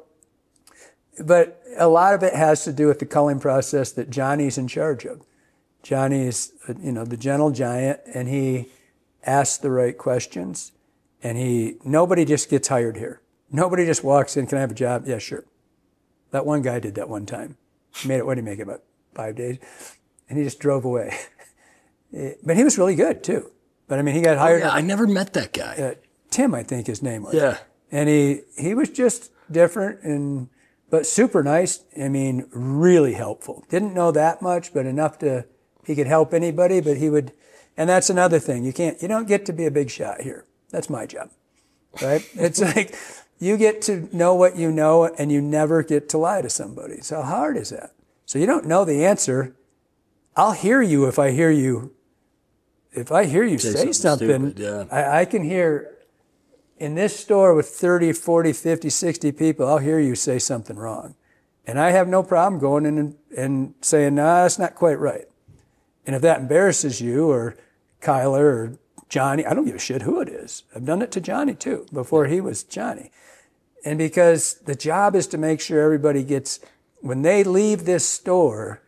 [SPEAKER 2] but a lot of it has to do with the culling process that Johnny's in charge of. Johnny is, you know, the gentle giant, and he asks the right questions. And he, nobody just gets hired here. Nobody just walks in, can I have a job? Yeah, sure. That one guy did that one time. He made it, what did he make it, about five days? And he just drove away. But he was really good, too. But, I mean, he got hired.
[SPEAKER 1] Oh, yeah, I never met that guy.
[SPEAKER 2] Uh, Tim, I think his name was.
[SPEAKER 1] Yeah.
[SPEAKER 2] And he, he was just different, and but super nice. I mean, really helpful. Didn't know that much, but enough to, he could help anybody, but he would, and that's another thing. You can't, you don't get to be a big shot here. That's my job, right? It's like, you get to know what you know, and you never get to lie to somebody. So how hard is that? So you don't know the answer. I'll hear you if I hear you. If I hear you say, say something, something
[SPEAKER 1] stupid, yeah.
[SPEAKER 2] I, I can hear in this store with thirty, forty, fifty, sixty people, I'll hear you say something wrong. And I have no problem going in and, and saying, nah, that's not quite right. And if that embarrasses you or Kyler or Johnny, I don't give a shit who it is. I've done it to Johnny too, before he was Johnny. And because the job is to make sure everybody gets, when they leave this store,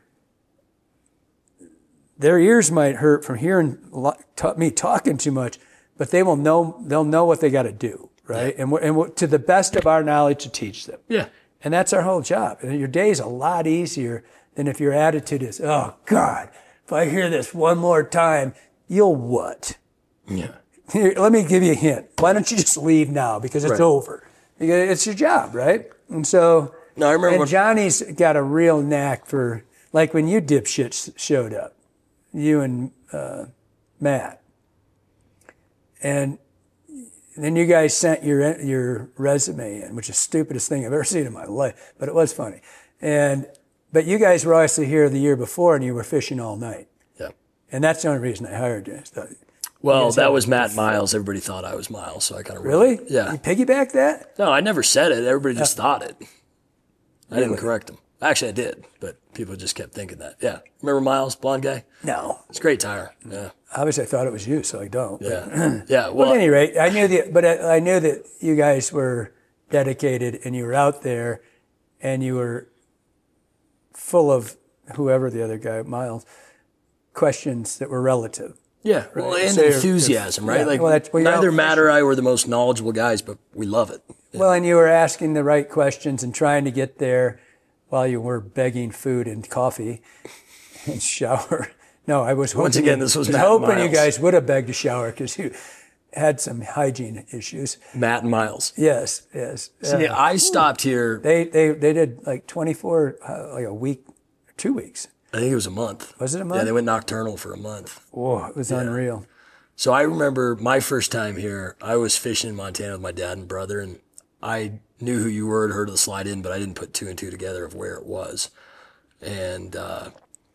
[SPEAKER 2] their ears might hurt from hearing me talking too much, but they will know, they'll know what they got to do, right? Yeah. And, we're, and we're, to the best of our knowledge, to teach them.
[SPEAKER 1] Yeah.
[SPEAKER 2] And that's our whole job. And your day's a lot easier than if your attitude is, oh, God, if I hear this one more time, you'll what?
[SPEAKER 1] Yeah.
[SPEAKER 2] Here, let me give you a hint. Why don't you just leave now? Because it's
[SPEAKER 1] right.
[SPEAKER 2] over. Because it's your job, right? And so,
[SPEAKER 1] no, I remember
[SPEAKER 2] and
[SPEAKER 1] when...
[SPEAKER 2] Johnny's got a real knack for, like when you dipshits showed up, you and uh, Matt. And then you guys sent your your resume in, which is the stupidest thing I've ever seen in my life, but it was funny. And but you guys were obviously here the year before, and you were fishing all night.
[SPEAKER 1] Yeah.
[SPEAKER 2] And that's the only reason I hired you. I thought,
[SPEAKER 1] well, that was Matt Miles. Everybody thought I was Miles, so I kind of
[SPEAKER 2] really,
[SPEAKER 1] yeah.
[SPEAKER 2] You piggyback that?
[SPEAKER 1] No, I never said it. Everybody just uh, thought it. I
[SPEAKER 2] really?
[SPEAKER 1] didn't correct them. Actually, I did, but people just kept thinking that. Yeah. Remember Miles, blonde guy?
[SPEAKER 2] No.
[SPEAKER 1] It's a great tire. Yeah.
[SPEAKER 2] Obviously, I thought it was you, so I don't.
[SPEAKER 1] Yeah. yeah. Well,
[SPEAKER 2] but at any rate, I knew that, but I, I knew that you guys were dedicated, and you were out there, and you were full of whoever the other guy, Miles, questions that were relative.
[SPEAKER 1] Yeah, well, and
[SPEAKER 2] So you're-
[SPEAKER 1] enthusiasm, right?
[SPEAKER 2] yeah,
[SPEAKER 1] Like
[SPEAKER 2] well, that's- well, you're
[SPEAKER 1] neither
[SPEAKER 2] out
[SPEAKER 1] Matt or I were the most knowledgeable guys, but we love it.
[SPEAKER 2] Well, and you were asking the right questions and trying to get there while you were begging food and coffee and shower. No, I was hoping,
[SPEAKER 1] Once again, this was
[SPEAKER 2] I
[SPEAKER 1] Matt
[SPEAKER 2] hoping you
[SPEAKER 1] Miles.
[SPEAKER 2] guys would have begged a shower because you had some hygiene issues.
[SPEAKER 1] Matt and Miles.
[SPEAKER 2] Yes, yes.
[SPEAKER 1] See,
[SPEAKER 2] Uh,
[SPEAKER 1] I stopped here.
[SPEAKER 2] they, they, they did like twenty-four, uh, like a week, two weeks.
[SPEAKER 1] I think it was a month.
[SPEAKER 2] Was it a
[SPEAKER 1] Yeah,
[SPEAKER 2] month?
[SPEAKER 1] they went nocturnal for a month.
[SPEAKER 2] Whoa, it was unreal.
[SPEAKER 1] So I remember my first time here. I was fishing in Montana with my dad and brother, and I knew who you were and heard of the slide in, but I didn't put two and two together of where it was. And uh,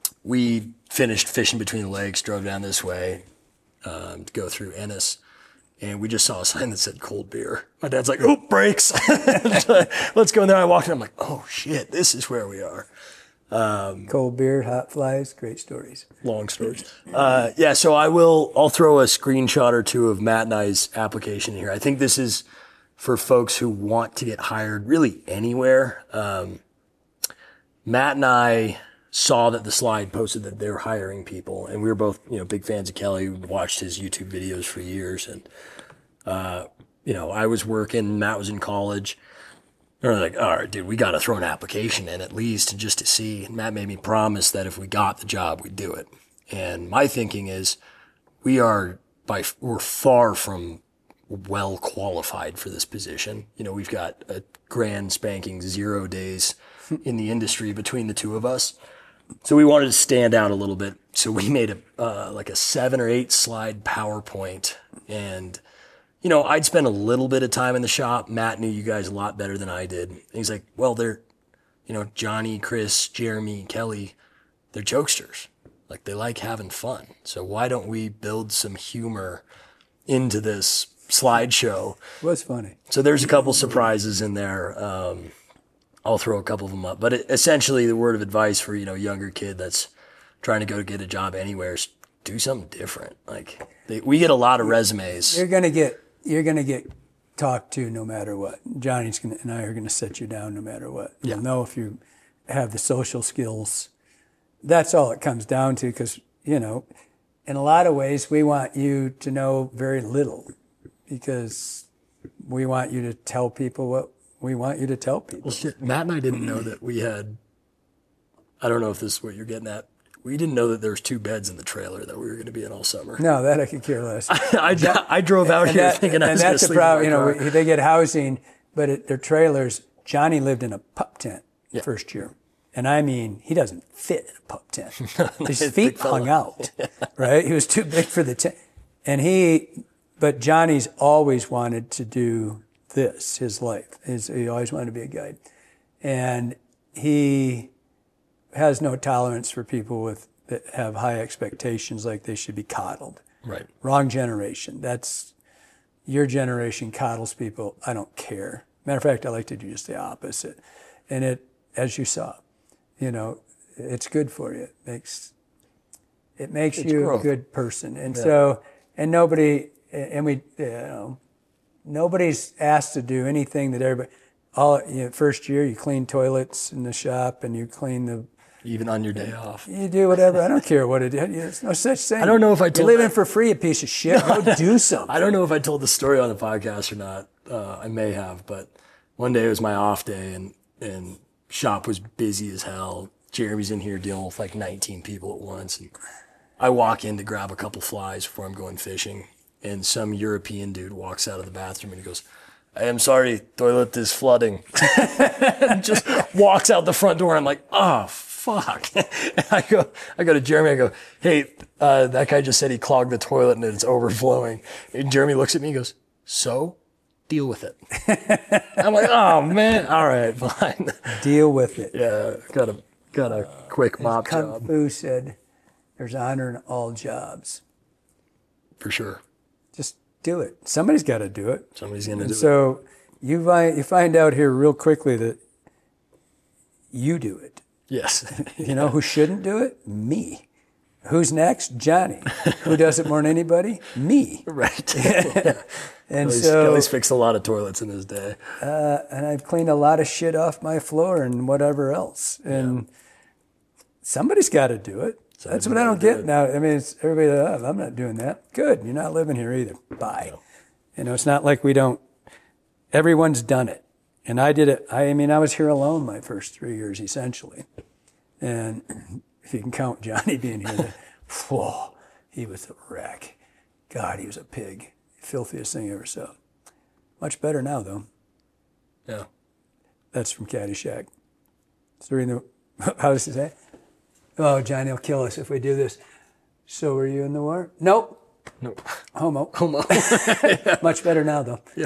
[SPEAKER 1] we finished fishing between the lakes, drove down this way um, to go through Ennis, and we just saw a sign that said cold beer. My dad's like, "Oh, brakes! Let's go in there." I walked in. I'm like, "Oh shit, this is where we are."
[SPEAKER 2] Cold beer, hot flies, great stories.
[SPEAKER 1] Long stories. Uh, yeah, so I will. I'll throw a screenshot or two of Matt and I's application here. I think this is for folks who want to get hired really anywhere. Um, Matt and I saw that the slide posted that they were hiring people, and we were both, you know, big fans of Kelly. We watched his YouTube videos for years, and uh, you know, I was working. Matt was in college. And we're like, all right, dude, we got to throw an application in at least just to see. And Matt made me promise that if we got the job, we'd do it. And my thinking is we are by, we're far from well qualified for this position. You know, we've got a grand spanking zero days in the industry between the two of us. So we wanted to stand out a little bit. So we made a, uh, like a seven or eight slide PowerPoint, and you know, I'd spend a little bit of time in the shop. Matt knew you guys a lot better than I did. And he's like, well, they're, you know, Johnny, Chris, Jeremy, Kelly, they're jokesters. Like, they like having fun. So why don't we build some humor into this slideshow?
[SPEAKER 2] It was funny.
[SPEAKER 1] So there's a couple surprises in there. Um, I'll throw a couple of them up. But it, essentially, the word of advice for, you know, a younger kid that's trying to go get a job anywhere is do something different. Like, they, we get a lot of resumes.
[SPEAKER 2] You're going to get You're going to get talked to no matter what. Johnny's gonna, and I are going to set you down no matter what.
[SPEAKER 1] Yeah.
[SPEAKER 2] You'll know if you have the social skills. That's all it comes down to because, you know, in a lot of ways, we want you to know very little because we want you to tell people what we want you to tell people.
[SPEAKER 1] Well, shit, Matt and I didn't know that we had, I don't know if this is what you're getting at. We didn't know that there was two beds in the trailer that we were going to be in all summer.
[SPEAKER 2] No, that I could care less.
[SPEAKER 1] I, I drove out
[SPEAKER 2] And
[SPEAKER 1] here
[SPEAKER 2] that-
[SPEAKER 1] thinking I
[SPEAKER 2] and
[SPEAKER 1] was going to
[SPEAKER 2] that's the
[SPEAKER 1] sleep
[SPEAKER 2] problem.
[SPEAKER 1] in
[SPEAKER 2] You
[SPEAKER 1] my
[SPEAKER 2] know,
[SPEAKER 1] car.
[SPEAKER 2] we- they get housing, but it, their trailers. Johnny lived in a pup tent
[SPEAKER 1] Yeah.
[SPEAKER 2] first year, and I mean, he doesn't fit in a pup tent. His
[SPEAKER 1] Big
[SPEAKER 2] feet
[SPEAKER 1] fella.
[SPEAKER 2] hung out, right? He was too big for the tent, and he. But Johnny's always wanted to do this. His life. His, he always wanted to be a guide, and he has no tolerance for people with that have high expectations, like they should be coddled.
[SPEAKER 1] Right.
[SPEAKER 2] Wrong generation. That's your generation coddles people. I don't care. Matter of fact, I like to do just the opposite. And it, as you saw, you know, it's good for you. It makes it makes
[SPEAKER 1] It's
[SPEAKER 2] you
[SPEAKER 1] growth.
[SPEAKER 2] a good person. And so, and nobody, and we, you know, nobody's asked to do anything that everybody. All you know, first year, you clean toilets in the shop, and you clean the.
[SPEAKER 1] Even on your day off.
[SPEAKER 2] You do whatever. I don't care what it is. There's no such thing.
[SPEAKER 1] I don't know if I
[SPEAKER 2] You're
[SPEAKER 1] told
[SPEAKER 2] living
[SPEAKER 1] that-
[SPEAKER 2] for free, a piece of shit. Go do something.
[SPEAKER 1] I don't know if I told the story on the podcast or not. Uh, I may have, but one day it was my off day and, and shop was busy as hell. Jeremy's in here dealing with like nineteen people at once. And I walk in to grab a couple flies before I'm going fishing. And some European dude walks out of the bathroom and he goes, I am sorry, toilet is flooding. And just walks out the front door. I'm like, oh, fuck. And I go, I go to Jeremy. I go, hey, uh, that guy just said he clogged the toilet and it's overflowing. And Jeremy looks at me and goes, so deal with it. I'm like, oh man, all right, fine.
[SPEAKER 2] Deal with it.
[SPEAKER 1] Yeah, got a got a quick mop
[SPEAKER 2] Kung
[SPEAKER 1] job
[SPEAKER 2] Fu said, "There's honor in all jobs.
[SPEAKER 1] for sure.
[SPEAKER 2] Just do it. Somebody's got to do it."
[SPEAKER 1] Somebody's gonna
[SPEAKER 2] And
[SPEAKER 1] do it.
[SPEAKER 2] so you find you find out here real quickly that you do it.
[SPEAKER 1] Yes.
[SPEAKER 2] You know who shouldn't do it? Me. Who's next? Johnny. Who does it more than anybody? Me.
[SPEAKER 1] Right.
[SPEAKER 2] And
[SPEAKER 1] Kelly's,
[SPEAKER 2] so,
[SPEAKER 1] Kelly's fixed a lot of toilets in his day.
[SPEAKER 2] and I've cleaned a lot of shit off my floor and whatever else. And somebody's got to do it. That's what I don't get now. I mean, it's everybody, oh, I'm not doing that. Good. You're not living here either. Bye.
[SPEAKER 1] No.
[SPEAKER 2] You know, it's not like we don't, everyone's done it. And I did it. I mean, I was here alone my first three years, essentially. And if you can count Johnny being here, then, whoa, he was a wreck. God, he was a pig. Filthiest thing I ever saw. Much better now, though.
[SPEAKER 1] Yeah.
[SPEAKER 2] That's from Caddyshack. So in the, how does he say? Oh, Johnny will kill us if we do this. So were you in the war? Nope.
[SPEAKER 1] Nope.
[SPEAKER 2] Homo.
[SPEAKER 1] Homo.
[SPEAKER 2] Much better now, though.
[SPEAKER 1] Yeah.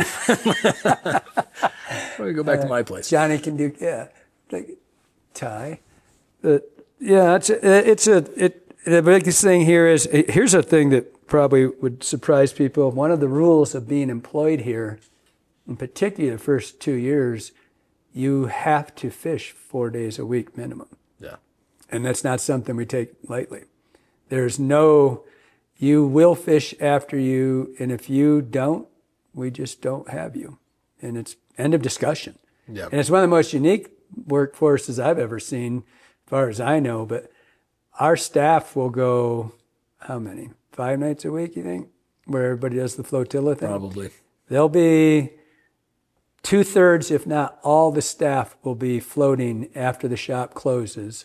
[SPEAKER 1] Let me go back uh, to my place.
[SPEAKER 2] Johnny can do, yeah, like Ty. But yeah, it's a, it's a, it, the biggest thing here is, here's a thing that probably would surprise people. One of the rules of being employed here, in particular the first two years, you have to fish four days a week minimum.
[SPEAKER 1] Yeah.
[SPEAKER 2] And that's not something we take lightly. There's no, you will fish after you, and if you don't, we just don't have you. And it's end of discussion.
[SPEAKER 1] Yeah.
[SPEAKER 2] And it's one of the most unique workforces I've ever seen, as far as I know. But our staff will go, how many? Five nights a week, you think? Where everybody does the flotilla thing?
[SPEAKER 1] Probably.
[SPEAKER 2] There'll be two-thirds, if not all the staff, will be floating after the shop closes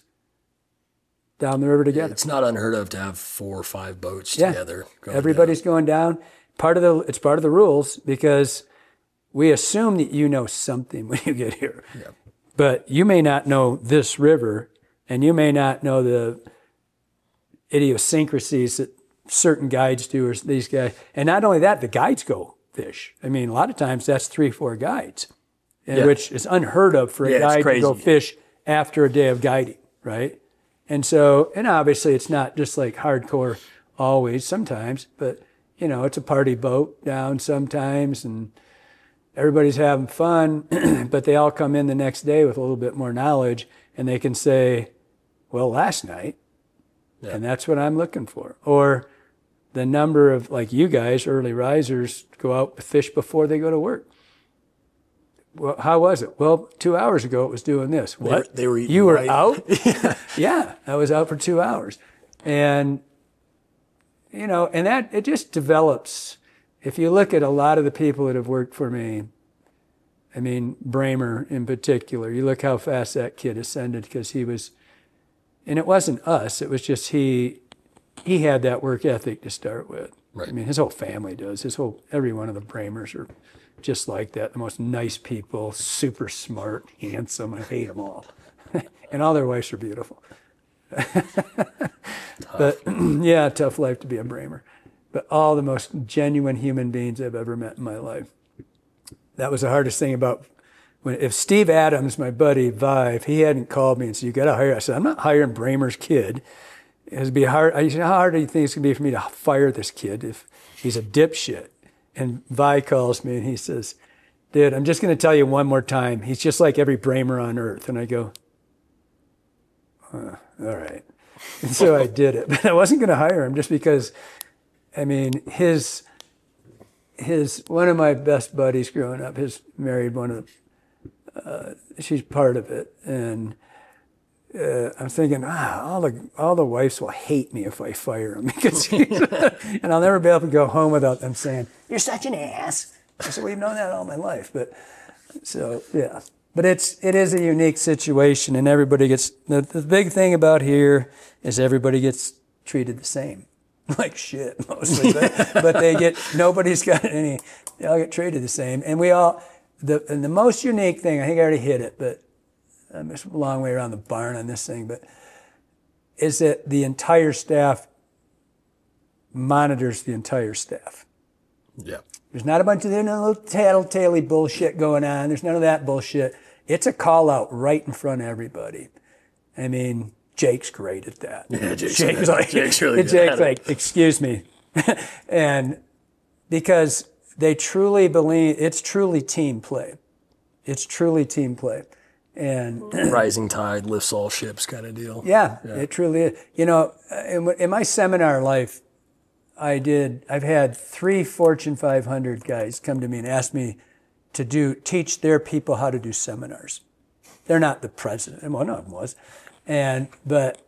[SPEAKER 2] down the river together.
[SPEAKER 1] It's not unheard of to have four or five boats
[SPEAKER 2] yeah.
[SPEAKER 1] together. Going
[SPEAKER 2] Everybody's
[SPEAKER 1] down.
[SPEAKER 2] going down. Part of the it's part of the rules because we assume that you know something when you get here.
[SPEAKER 1] Yeah.
[SPEAKER 2] But you may not know this river, and you may not know the idiosyncrasies that certain guides do, or these guys. And not only that, the guides go fish. I mean, a lot of times that's three, four guides,
[SPEAKER 1] yeah.
[SPEAKER 2] which is unheard of for a
[SPEAKER 1] yeah,
[SPEAKER 2] guide to go fish after a day of guiding, right? And so, and obviously it's not just like hardcore always, sometimes, but, you know, it's a party boat down sometimes, and everybody's having fun, but they all come in the next day with a little bit more knowledge, and they can say, well, last night, yeah. and that's what I'm looking for. Or the number of, like you guys, early risers, go out to fish before they go to work. Well, how was it? Well, two hours ago it was doing this. What?
[SPEAKER 1] They were, they were eating
[SPEAKER 2] You were
[SPEAKER 1] right.
[SPEAKER 2] out? Yeah, I was out for two hours. And, you know, and that, it just develops. If you look at a lot of the people that have worked for me, I mean, Bramer in particular, you look how fast that kid ascended because he was, and it wasn't us, it was just he, he had that work ethic to start with.
[SPEAKER 1] Right.
[SPEAKER 2] I mean, his whole family does. His whole, every one of the Bramers are just like that. The most nice people, super smart, handsome. I hate them all. And all their wives are beautiful. But yeah, tough life to be a Bramer. But all the most genuine human beings I've ever met in my life. That was the hardest thing about when, if Steve Adams, my buddy, Vive, he hadn't called me and said, you got to hire, I said, I'm not hiring Bramer's kid. It would be hard. I said, how hard do you think it's going to be for me to fire this kid if he's a dipshit? And Vi calls me and he says, dude, I'm just going to tell you one more time. He's just like every Bramer on earth. And I go, uh, all right. And so I did it. But I wasn't going to hire him just because, I mean, his, his, one of my best buddies growing up, his married one of the, uh, she's part of it. And uh, I'm thinking, ah, all the, all the wives will hate me if I fire him because he's, and I'll never be able to go home without them saying, you're such an ass. I said, well, you've known that all my life. But so, yeah. But it's, it is a unique situation, and everybody gets, the, the big thing about here is everybody gets treated the same. Like shit, mostly. But, but they get, nobody's got any, they all get treated the same. And we all, the, and the most unique thing, I think I already hit it, but I'm just a long way around the barn on this thing, but is that the entire staff monitors the entire staff.
[SPEAKER 1] Yeah.
[SPEAKER 2] There's not a bunch of there's no little tattletale bullshit going on. There's none of that bullshit. It's a call out right in front of everybody. I mean, Jake's great at that.
[SPEAKER 1] Yeah, Jake's,
[SPEAKER 2] Jake's like,
[SPEAKER 1] Jake's really good
[SPEAKER 2] Jake's
[SPEAKER 1] at
[SPEAKER 2] like,
[SPEAKER 1] it.
[SPEAKER 2] excuse me. And because they truly believe, it's truly team play. It's truly team play. And
[SPEAKER 1] rising tide lifts all ships kind of deal.
[SPEAKER 2] Yeah,
[SPEAKER 1] yeah.
[SPEAKER 2] It truly is. You know, in, in my seminar life, I did, I've had three Fortune five hundred guys come to me and ask me to do, teach their people how to do seminars. They're not the president. Well, one of them was. And, but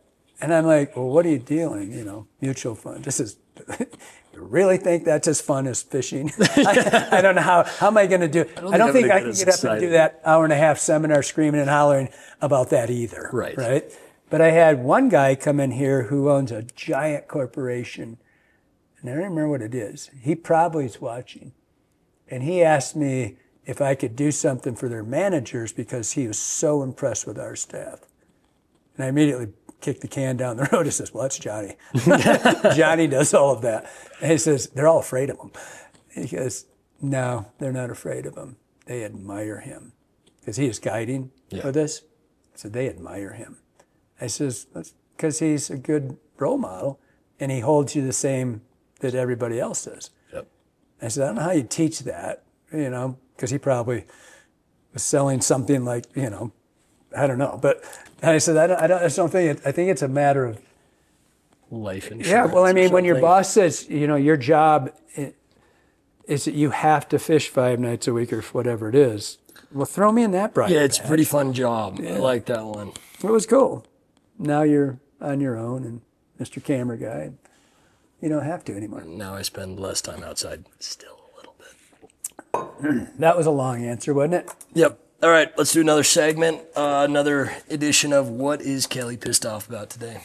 [SPEAKER 2] And I'm like, well, what are you dealing? You know, mutual fund. This is, you really think that's as fun as fishing? I, I don't know how, how am I going to do it? I don't think, I, don't think I can get up and do that hour and a half seminar screaming and hollering about that either.
[SPEAKER 1] Right.
[SPEAKER 2] Right. But I had one guy come in here who owns a giant corporation, and I don't remember what it is. He probably is watching. And he asked me if I could do something for their managers because he was so impressed with our staff. And I immediately kicked the can down the road and says, well, that's Johnny. Johnny does all of that. And he says, they're all afraid of him. He goes, no, they're not afraid of him. They admire him. Because he is guiding
[SPEAKER 1] yeah.
[SPEAKER 2] for this. So they admire him. I says, because he's a good role model and he holds you the same that everybody else does.
[SPEAKER 1] Yep. I
[SPEAKER 2] said, I don't know how you teach that, you know, because he probably was selling something like, you know, I don't know. But I said, I don't, I don't, I just don't think it, I think it's a matter of
[SPEAKER 1] life insurance.
[SPEAKER 2] Yeah, well, I mean, when your boss says, you know, your job is that you have to fish five nights a week or whatever it is, well, throw me in that bright
[SPEAKER 1] Yeah, it's
[SPEAKER 2] patch.
[SPEAKER 1] a pretty fun job.
[SPEAKER 2] Yeah.
[SPEAKER 1] I like that one.
[SPEAKER 2] It was cool. Now you're on your own and Mister Camera Guy. You don't have to anymore.
[SPEAKER 1] Now I spend less time outside, still a little bit.
[SPEAKER 2] That was a long answer, wasn't it?
[SPEAKER 1] Yep. All right, let's do another segment, uh, another edition of What is Kelly Pissed Off About Today?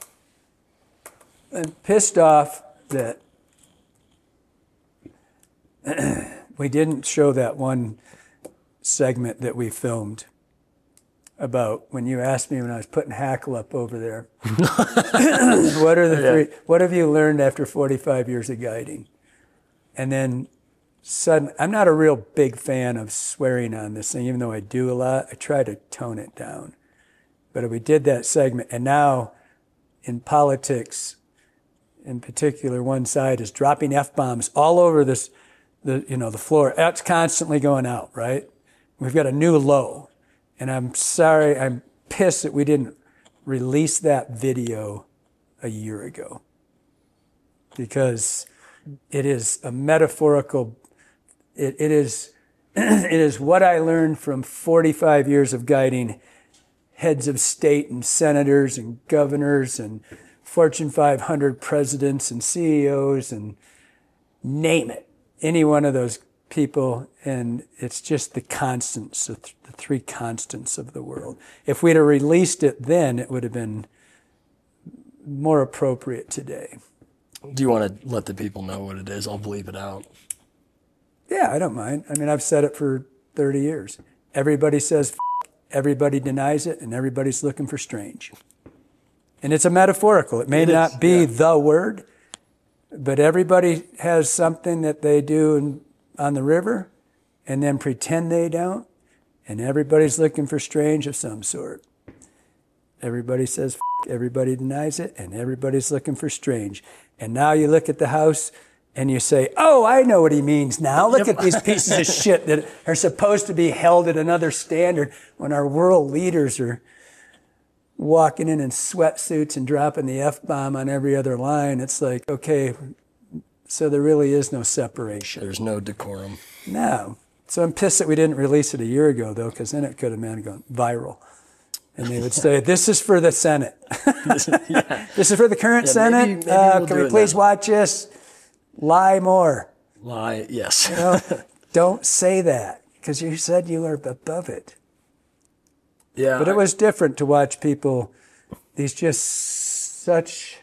[SPEAKER 2] I'm pissed off that we didn't show that one segment that we filmed about when you asked me when I was putting Hackle up over there. What are the
[SPEAKER 1] Yeah.
[SPEAKER 2] three? What have you learned after forty-five years of guiding? And then sudden, I'm not a real big fan of swearing on this thing, even though I do a lot. I try to tone it down. But we did that segment, and now in politics, in particular, one side is dropping F-bombs all over this, the you know, the floor. That's constantly going out, right? We've got a new low. And I'm sorry, I'm pissed that we didn't release that video a year ago. Because it is a metaphorical, it, it is it is what I learned from forty-five years of guiding heads of state and senators and governors and Fortune five hundred presidents and C E Os and name it. Any one of those people, and it's just the constants, the, th- the three constants of the world. If we'd have released it then, it would have been more appropriate today.
[SPEAKER 1] Do you want to let the people know what it is? I'll bleep it out.
[SPEAKER 2] Yeah, I don't mind. I mean, I've said it for thirty years. Everybody says F- everybody denies it, and everybody's looking for strange. And it's a metaphorical. It may
[SPEAKER 1] It
[SPEAKER 2] not
[SPEAKER 1] is,
[SPEAKER 2] be
[SPEAKER 1] yeah.
[SPEAKER 2] the word, but everybody has something that they do in, on the river and then pretend they don't, and everybody's looking for strange of some sort. Everybody says F- everybody denies it, and everybody's looking for strange. And now you look at the house and you say, oh, I know what he means now. Look at these pieces of shit that are supposed to be held at another standard when our world leaders are walking in in sweatsuits and dropping the F-bomb on every other line. It's like, okay, so there really is no separation.
[SPEAKER 1] There's no decorum.
[SPEAKER 2] No. So I'm pissed that we didn't release it a year ago, though, because then it could have been gone viral. And they would say, this is for the Senate.
[SPEAKER 1] Yeah.
[SPEAKER 2] This is for the current
[SPEAKER 1] Yeah,
[SPEAKER 2] Senate.
[SPEAKER 1] maybe- maybe
[SPEAKER 2] uh,
[SPEAKER 1] we'll
[SPEAKER 2] can
[SPEAKER 1] do
[SPEAKER 2] we
[SPEAKER 1] it
[SPEAKER 2] please
[SPEAKER 1] now.
[SPEAKER 2] watch this? Lie more.
[SPEAKER 1] Lie, yes.
[SPEAKER 2] You know, don't say that, because you said you were above it.
[SPEAKER 1] Yeah.
[SPEAKER 2] But it was different to watch people, these just such,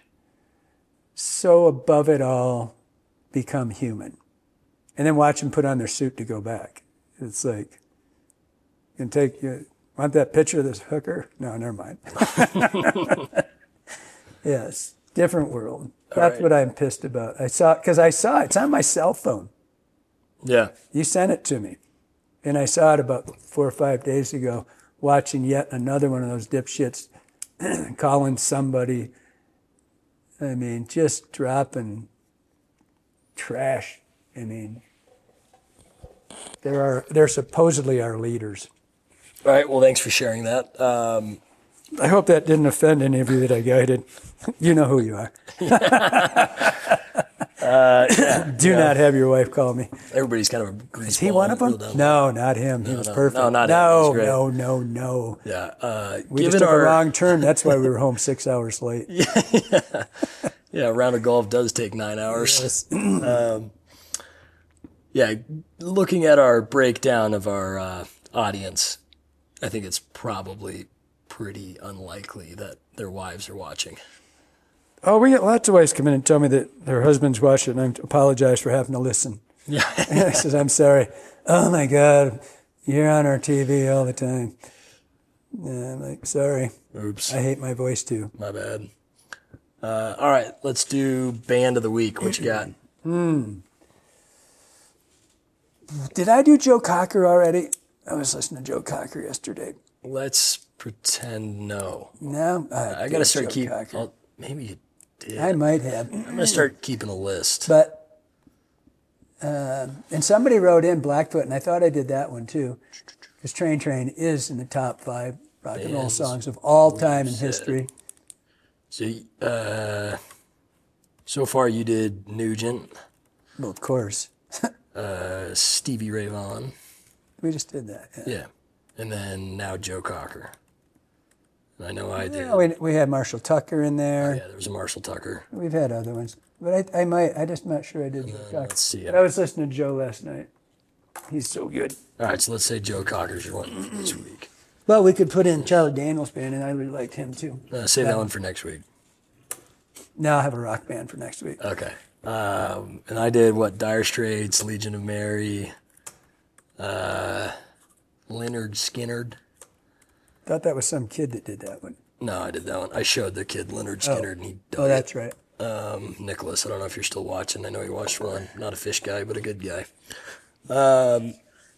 [SPEAKER 2] so above it all, become human. And then watch them put on their suit to go back. It's like, you can take, you want that picture of this hooker? No, never mind. Yes, different world. That's
[SPEAKER 1] right.
[SPEAKER 2] what I'm pissed about. I saw, because I saw it. It's on my cell phone.
[SPEAKER 1] Yeah.
[SPEAKER 2] You sent it to me. And I saw it about four or five days ago, watching yet another one of those dipshits calling somebody, I mean, just dropping trash. I mean, there are, they're supposedly our leaders.
[SPEAKER 1] All right. Well, thanks for sharing that. Um,
[SPEAKER 2] I hope that didn't offend any of you that I guided. You know who you are.
[SPEAKER 1] uh, yeah, Yeah.
[SPEAKER 2] Do
[SPEAKER 1] yeah.
[SPEAKER 2] not have your wife call me.
[SPEAKER 1] Everybody's kind of a greaseball.
[SPEAKER 2] Is he one of them? No, not him. He
[SPEAKER 1] No,
[SPEAKER 2] was
[SPEAKER 1] no,
[SPEAKER 2] perfect.
[SPEAKER 1] no, not him.
[SPEAKER 2] no,
[SPEAKER 1] He's great.
[SPEAKER 2] no, no, no.
[SPEAKER 1] Yeah. Uh,
[SPEAKER 2] We
[SPEAKER 1] given
[SPEAKER 2] just took
[SPEAKER 1] our,
[SPEAKER 2] a wrong turn. That's why we were home six hours late.
[SPEAKER 1] yeah. Yeah, a round of golf does take nine hours.
[SPEAKER 2] Yes.
[SPEAKER 1] Um, yeah, looking at our breakdown of our uh, audience, I think it's probably pretty unlikely that their wives are watching.
[SPEAKER 2] Oh, we get lots of wives come in and tell me that their husbands watch it, and I apologize for having to listen.
[SPEAKER 1] Yeah.
[SPEAKER 2] I says, I'm sorry. Oh, my God, you're on our T V all the time. Yeah, I'm like, sorry.
[SPEAKER 1] Oops.
[SPEAKER 2] I hate my voice, too.
[SPEAKER 1] My bad. Uh, all right, let's do band of the week. What you got?
[SPEAKER 2] Did I do Joe Cocker already? I was listening to Joe Cocker yesterday.
[SPEAKER 1] Let's pretend no.
[SPEAKER 2] No?
[SPEAKER 1] I got to start keeping. Maybe you did.
[SPEAKER 2] I might have.
[SPEAKER 1] I'm going to start keeping a list.
[SPEAKER 2] But, uh, and somebody wrote in Blackfoot, and I thought I did that one too. Because Train Train is in the top five rock and roll
[SPEAKER 1] Bands
[SPEAKER 2] songs of all time in
[SPEAKER 1] said.
[SPEAKER 2] history.
[SPEAKER 1] So, uh, so far you did Nugent,
[SPEAKER 2] Well, of course.
[SPEAKER 1] uh, Stevie Ray Vaughan,
[SPEAKER 2] We just did that. Yeah.
[SPEAKER 1] yeah, and then now Joe Cocker. And I know I did.
[SPEAKER 2] Yeah, we, we had Marshall Tucker in there.
[SPEAKER 1] Yeah, there was a Marshall Tucker.
[SPEAKER 2] We've had other ones. But I, I might, I just not sure I did Joe Cocker.
[SPEAKER 1] Let's see.
[SPEAKER 2] But I was listening to Joe last night. He's so good.
[SPEAKER 1] All right, so let's say Joe Cocker's your one this week.
[SPEAKER 2] Well, we could put in Charlie Daniels Band, and I really liked him too.
[SPEAKER 1] Uh, save that one for next week.
[SPEAKER 2] Now I have a rock band for next week.
[SPEAKER 1] Okay. Um, and I did what? Dire Straits, Legion of Mary, uh, Leonard Skinnerd.
[SPEAKER 2] Thought that was some kid that did that one.
[SPEAKER 1] No, I did that one. I showed the kid Leonard Skinnerd, and he dug
[SPEAKER 2] Oh, that's
[SPEAKER 1] it.
[SPEAKER 2] right.
[SPEAKER 1] Um, Nicholas, I don't know if you're still watching. I know you watched one. Not a fish guy, but a good guy. Um,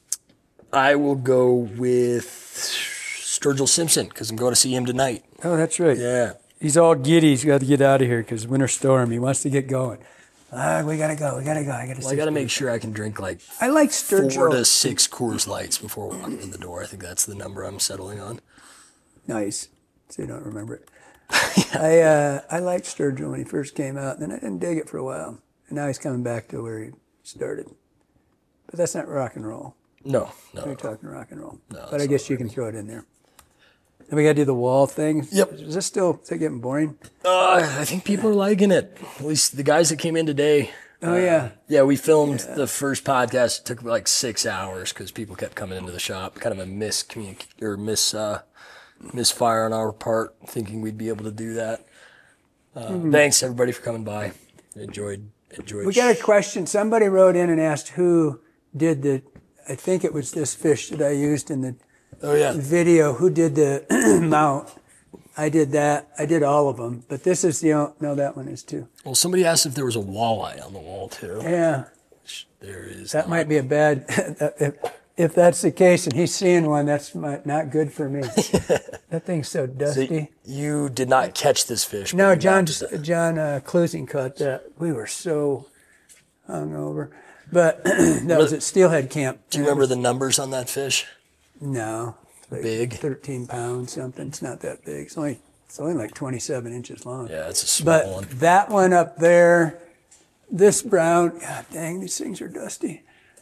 [SPEAKER 1] I will go with Sturgill Simpson because I'm going to see him tonight.
[SPEAKER 2] Oh, that's right.
[SPEAKER 1] Yeah.
[SPEAKER 2] He's all giddy. He's got to get out of here because winter storm. He wants to get going. Ah, we gotta go. We gotta go. I gotta.
[SPEAKER 1] Well, I got to make sure I can drink like
[SPEAKER 2] I like
[SPEAKER 1] four
[SPEAKER 2] Sturgill.
[SPEAKER 1] to six Coors Lights before walking in the door. I think that's the number I'm settling on.
[SPEAKER 2] Nice. So you don't remember it. I uh, I liked Sturgill when he first came out, and then I didn't dig it for a while. And now he's coming back to where he started. But that's not rock and roll.
[SPEAKER 1] No, no.
[SPEAKER 2] We're talking rock and roll.
[SPEAKER 1] No,
[SPEAKER 2] but I
[SPEAKER 1] that's
[SPEAKER 2] guess
[SPEAKER 1] not
[SPEAKER 2] you can throw it in there. And we got to do the wall thing.
[SPEAKER 1] Yep.
[SPEAKER 2] Is this still is it getting boring?
[SPEAKER 1] Uh, I think people are liking it. At least the guys that came in today.
[SPEAKER 2] Oh, yeah.
[SPEAKER 1] Yeah, we filmed the first podcast. It took like six hours because people kept coming into the shop. Kind of a miscommunic or mis uh, misfire on our part, thinking we'd be able to do that. Uh,
[SPEAKER 2] Mm-hmm.
[SPEAKER 1] Thanks everybody for coming by. Enjoyed enjoyed.
[SPEAKER 2] We got a question. Somebody wrote in and asked who did the, I think it was this fish that I used in the
[SPEAKER 1] Oh yeah.
[SPEAKER 2] video, who did the mount. I did that. I did all of them. But this is the, o- no, that one is too.
[SPEAKER 1] Well, somebody asked if there was a walleye on the wall too.
[SPEAKER 2] Yeah,
[SPEAKER 1] There is.
[SPEAKER 2] that
[SPEAKER 1] not.
[SPEAKER 2] might be a bad, if, if that's the case and he's seeing one, that's my, not good for me. That thing's so
[SPEAKER 1] So
[SPEAKER 2] dusty.
[SPEAKER 1] you did not catch this fish. but
[SPEAKER 2] No,
[SPEAKER 1] you
[SPEAKER 2] John,
[SPEAKER 1] mounted it.
[SPEAKER 2] John uh, Clusing caught that. We were so hungover. But that was at Steelhead Camp.
[SPEAKER 1] Do you remember the numbers on that fish?
[SPEAKER 2] No. Like
[SPEAKER 1] Big?
[SPEAKER 2] thirteen pounds, something. It's not that big. It's only, it's only like twenty-seven inches long.
[SPEAKER 1] Yeah, it's a small
[SPEAKER 2] But
[SPEAKER 1] one.
[SPEAKER 2] that one up there, this brown, God dang, these things are dusty.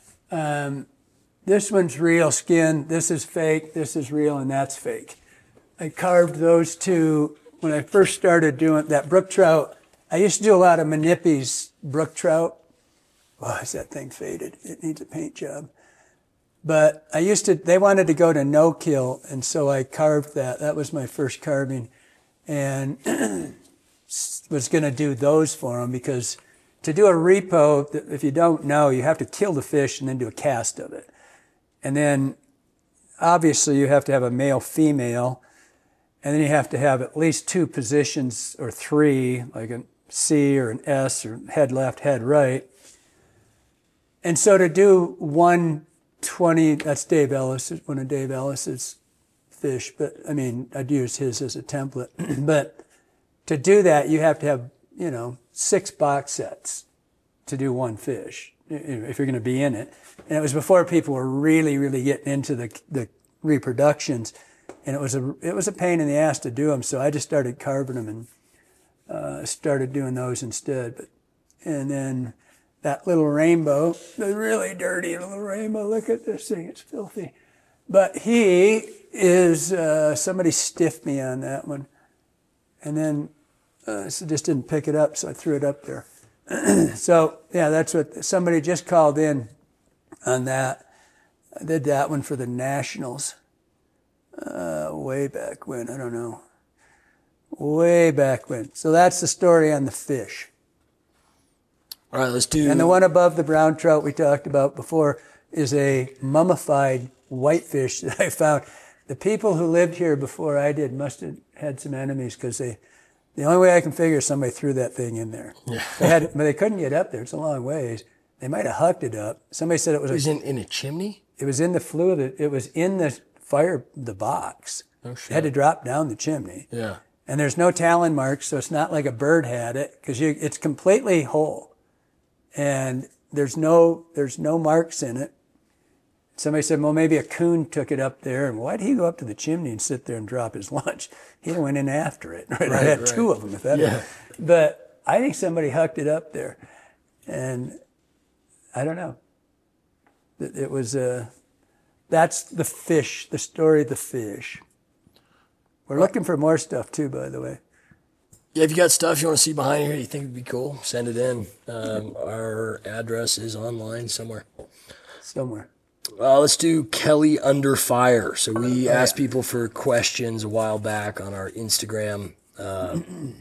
[SPEAKER 2] Um, this one's real skin. This is fake. This is real, and that's fake. I carved those two when I first started doing that brook trout. I used to do a lot of Manippi's brook trout. Oh, is that thing faded? It needs a paint job. But I used to, they wanted to go to no kill, and so I carved that. That was my first carving. And was going to do those for them because to do a repo, if you don't know, you have to kill the fish and then do a cast of it. And then obviously you have to have a male female, and then you have to have at least two positions or three, like a C or an S or head left, head right. And so to do one twenty, that's Dave Ellis, one of Dave Ellis's fish, but I mean, I'd use his as a template. But to do that, you have to have, you know, six box sets to do one fish if you're going to be in it. And it was before people were really, really getting into the the reproductions, and it was a it was a pain in the ass to do them. So I just started carving them and uh, started doing those instead. But and then that little rainbow, the really dirty little rainbow. Look at this thing, it's filthy. But he is, uh, somebody stiffed me on that one. And then uh, so just didn't pick it up, so I threw it up there. So, yeah, that's what, somebody just called in on that. I did that one for the Nationals uh, way back when, I don't know. Way back when. So that's the story on the fish.
[SPEAKER 1] All right, let's do...
[SPEAKER 2] And the one above the brown trout we talked about before is a mummified whitefish that I found. The people who lived here before I did must have had some enemies because they, the only way I can figure is somebody threw that thing in there. Yeah. They had, but they couldn't get up there. It's a long ways. They might have hucked it up. Somebody said it was...
[SPEAKER 1] It was
[SPEAKER 2] a,
[SPEAKER 1] in, in a chimney?
[SPEAKER 2] It was in the fluid. It was in the fire, the box.
[SPEAKER 1] Oh, shit.
[SPEAKER 2] It had to drop down the chimney.
[SPEAKER 1] Yeah.
[SPEAKER 2] And there's no talon marks, so it's not like a bird had it because it's completely whole. And there's no there's no marks in it. Somebody said, well, maybe a coon took it up there. And why did he go up to the chimney and sit there and drop his lunch? He went in after it. Right?
[SPEAKER 1] Right,
[SPEAKER 2] I had
[SPEAKER 1] right.
[SPEAKER 2] two of them. If that
[SPEAKER 1] Yeah.
[SPEAKER 2] But I think somebody hucked it up there. And I don't know. It, it was, uh, that's the fish, the story of the fish. We're well, looking for more stuff too, by the way.
[SPEAKER 1] Yeah, if you got stuff you want to see behind here you think would be cool, send it in. Um, our address is online somewhere.
[SPEAKER 2] Somewhere.
[SPEAKER 1] Uh, let's do Kelly Under Fire. So we oh, asked yeah. people for questions a while back on our Instagram. Uh,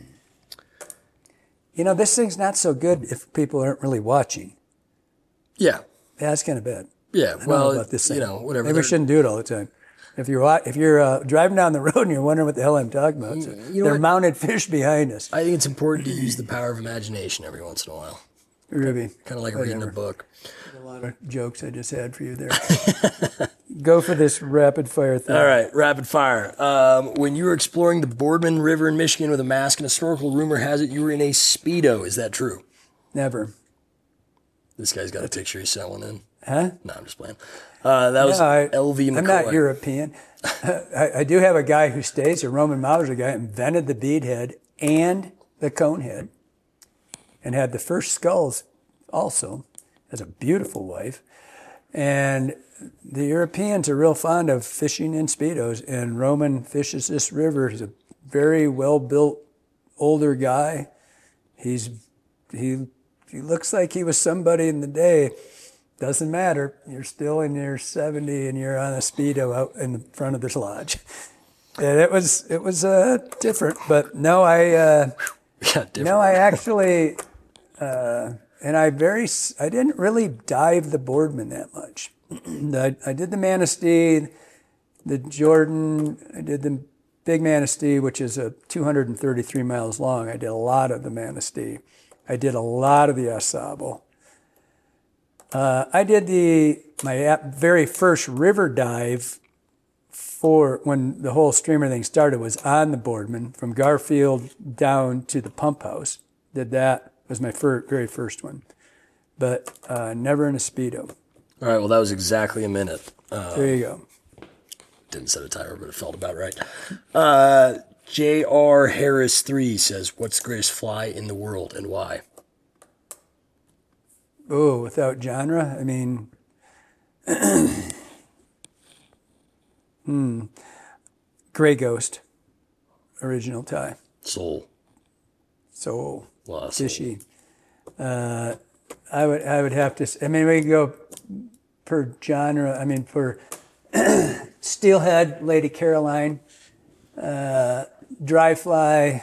[SPEAKER 2] you know, this thing's not so good if people aren't really watching.
[SPEAKER 1] Yeah.
[SPEAKER 2] Yeah, it's kind of bad.
[SPEAKER 1] Yeah,
[SPEAKER 2] I
[SPEAKER 1] well,
[SPEAKER 2] don't know about this thing.
[SPEAKER 1] You know, whatever.
[SPEAKER 2] Maybe we shouldn't do it all the time. If you're if you're uh, driving down the road and you're wondering what the hell I'm talking about, so you know there are mounted fish behind us.
[SPEAKER 1] I think it's important to use the power of imagination every once in a while.
[SPEAKER 2] Ruby.
[SPEAKER 1] Kind of like whatever. Reading a book.
[SPEAKER 2] A lot of jokes I just had for you there. Go for this rapid fire thing.
[SPEAKER 1] All right, rapid fire. Um, when you were exploring the Boardman River in Michigan with a mask and a snorkel, rumor has it you were in a Speedo. Is that true?
[SPEAKER 2] Never.
[SPEAKER 1] This guy's got a picture. He's selling in.
[SPEAKER 2] Huh?
[SPEAKER 1] No, I'm just playing. Uh, that was
[SPEAKER 2] no, I,
[SPEAKER 1] L V McCoy.
[SPEAKER 2] I'm not European. I, I do have a guy who stays, a Roman Mauser guy, invented the beadhead and the conehead and had the first skulls also. Has a beautiful wife. And the Europeans are real fond of fishing in Speedos, and Roman fishes this river. He's a very well-built, older guy. He's he he looks like he was somebody in the day. Doesn't matter. You're still in your seventy and you're on a Speedo out in the front of this lodge. And it was it was uh, different, but no, I uh,
[SPEAKER 1] yeah,
[SPEAKER 2] no, I actually uh, and I very I didn't really dive the Boardman that much. I, I did the Manistee, the Jordan. I did the Big Manistee, which is a two hundred thirty-three miles long. I did a lot of the Manistee. I did a lot of the Asabo. Uh, I did the my very first river dive for when the whole streamer thing started was on the Boardman from Garfield down to the pump house. Did that was my fir- very first one, but uh, never in a Speedo.
[SPEAKER 1] All right, well that was exactly a minute. Uh,
[SPEAKER 2] there you go.
[SPEAKER 1] Didn't set a timer, but it felt about right. Uh, J R Harris three says, "What's the greatest fly in the world and why?"
[SPEAKER 2] Oh, without genre, I mean, hmm, Gray Ghost, original tie.
[SPEAKER 1] Soul.
[SPEAKER 2] Soul.
[SPEAKER 1] Wow,
[SPEAKER 2] fishy. Uh, I would, I would have to. I mean, we can go per genre. I mean, for Steelhead, Lady Caroline, uh, Dry Fly.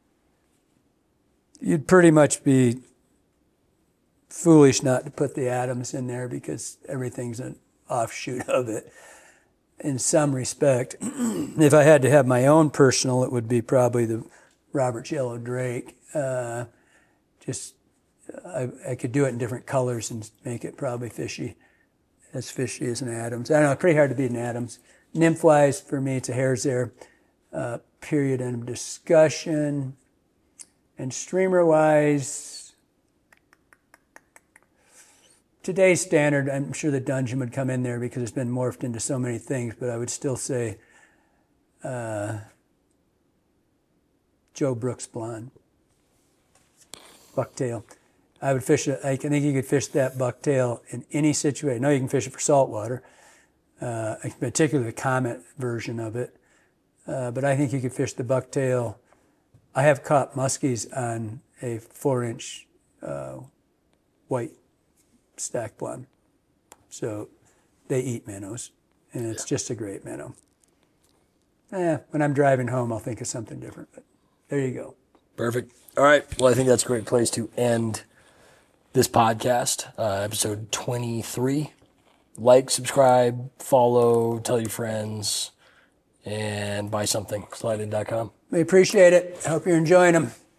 [SPEAKER 2] You'd pretty much be foolish not to put the Adams in there because everything's an offshoot of it in some respect. If I had to have my own personal, it would be probably the Robert's Yellow Drake. Uh, just, I, I could do it in different colors and make it probably fishy, as fishy as an Adams. I don't know, pretty hard to beat an Adams. Nymph-wise, for me, it's a hair's there. Uh, period, end of discussion. And streamer-wise, today's standard, I'm sure the Dungeon would come in there because it's been morphed into so many things, but I would still say uh, Joe Brooks Blonde. Bucktail. I would fish it. I think you could fish that bucktail in any situation. No, you can fish it for saltwater, uh, particularly the Comet version of it. Uh, but I think you could fish the bucktail. I have caught muskies on a four-inch uh, white stack blonde. So they eat minnows, and it's yeah. just a great minnow. Eh, when I'm driving home, I'll think of something different. But there you go.
[SPEAKER 1] Perfect. All right. Well, I think that's a great place to end this podcast, uh, episode twenty-three. Like, subscribe, follow, tell your friends, and buy something. slide in dot com.
[SPEAKER 2] We appreciate it. I hope you're enjoying them.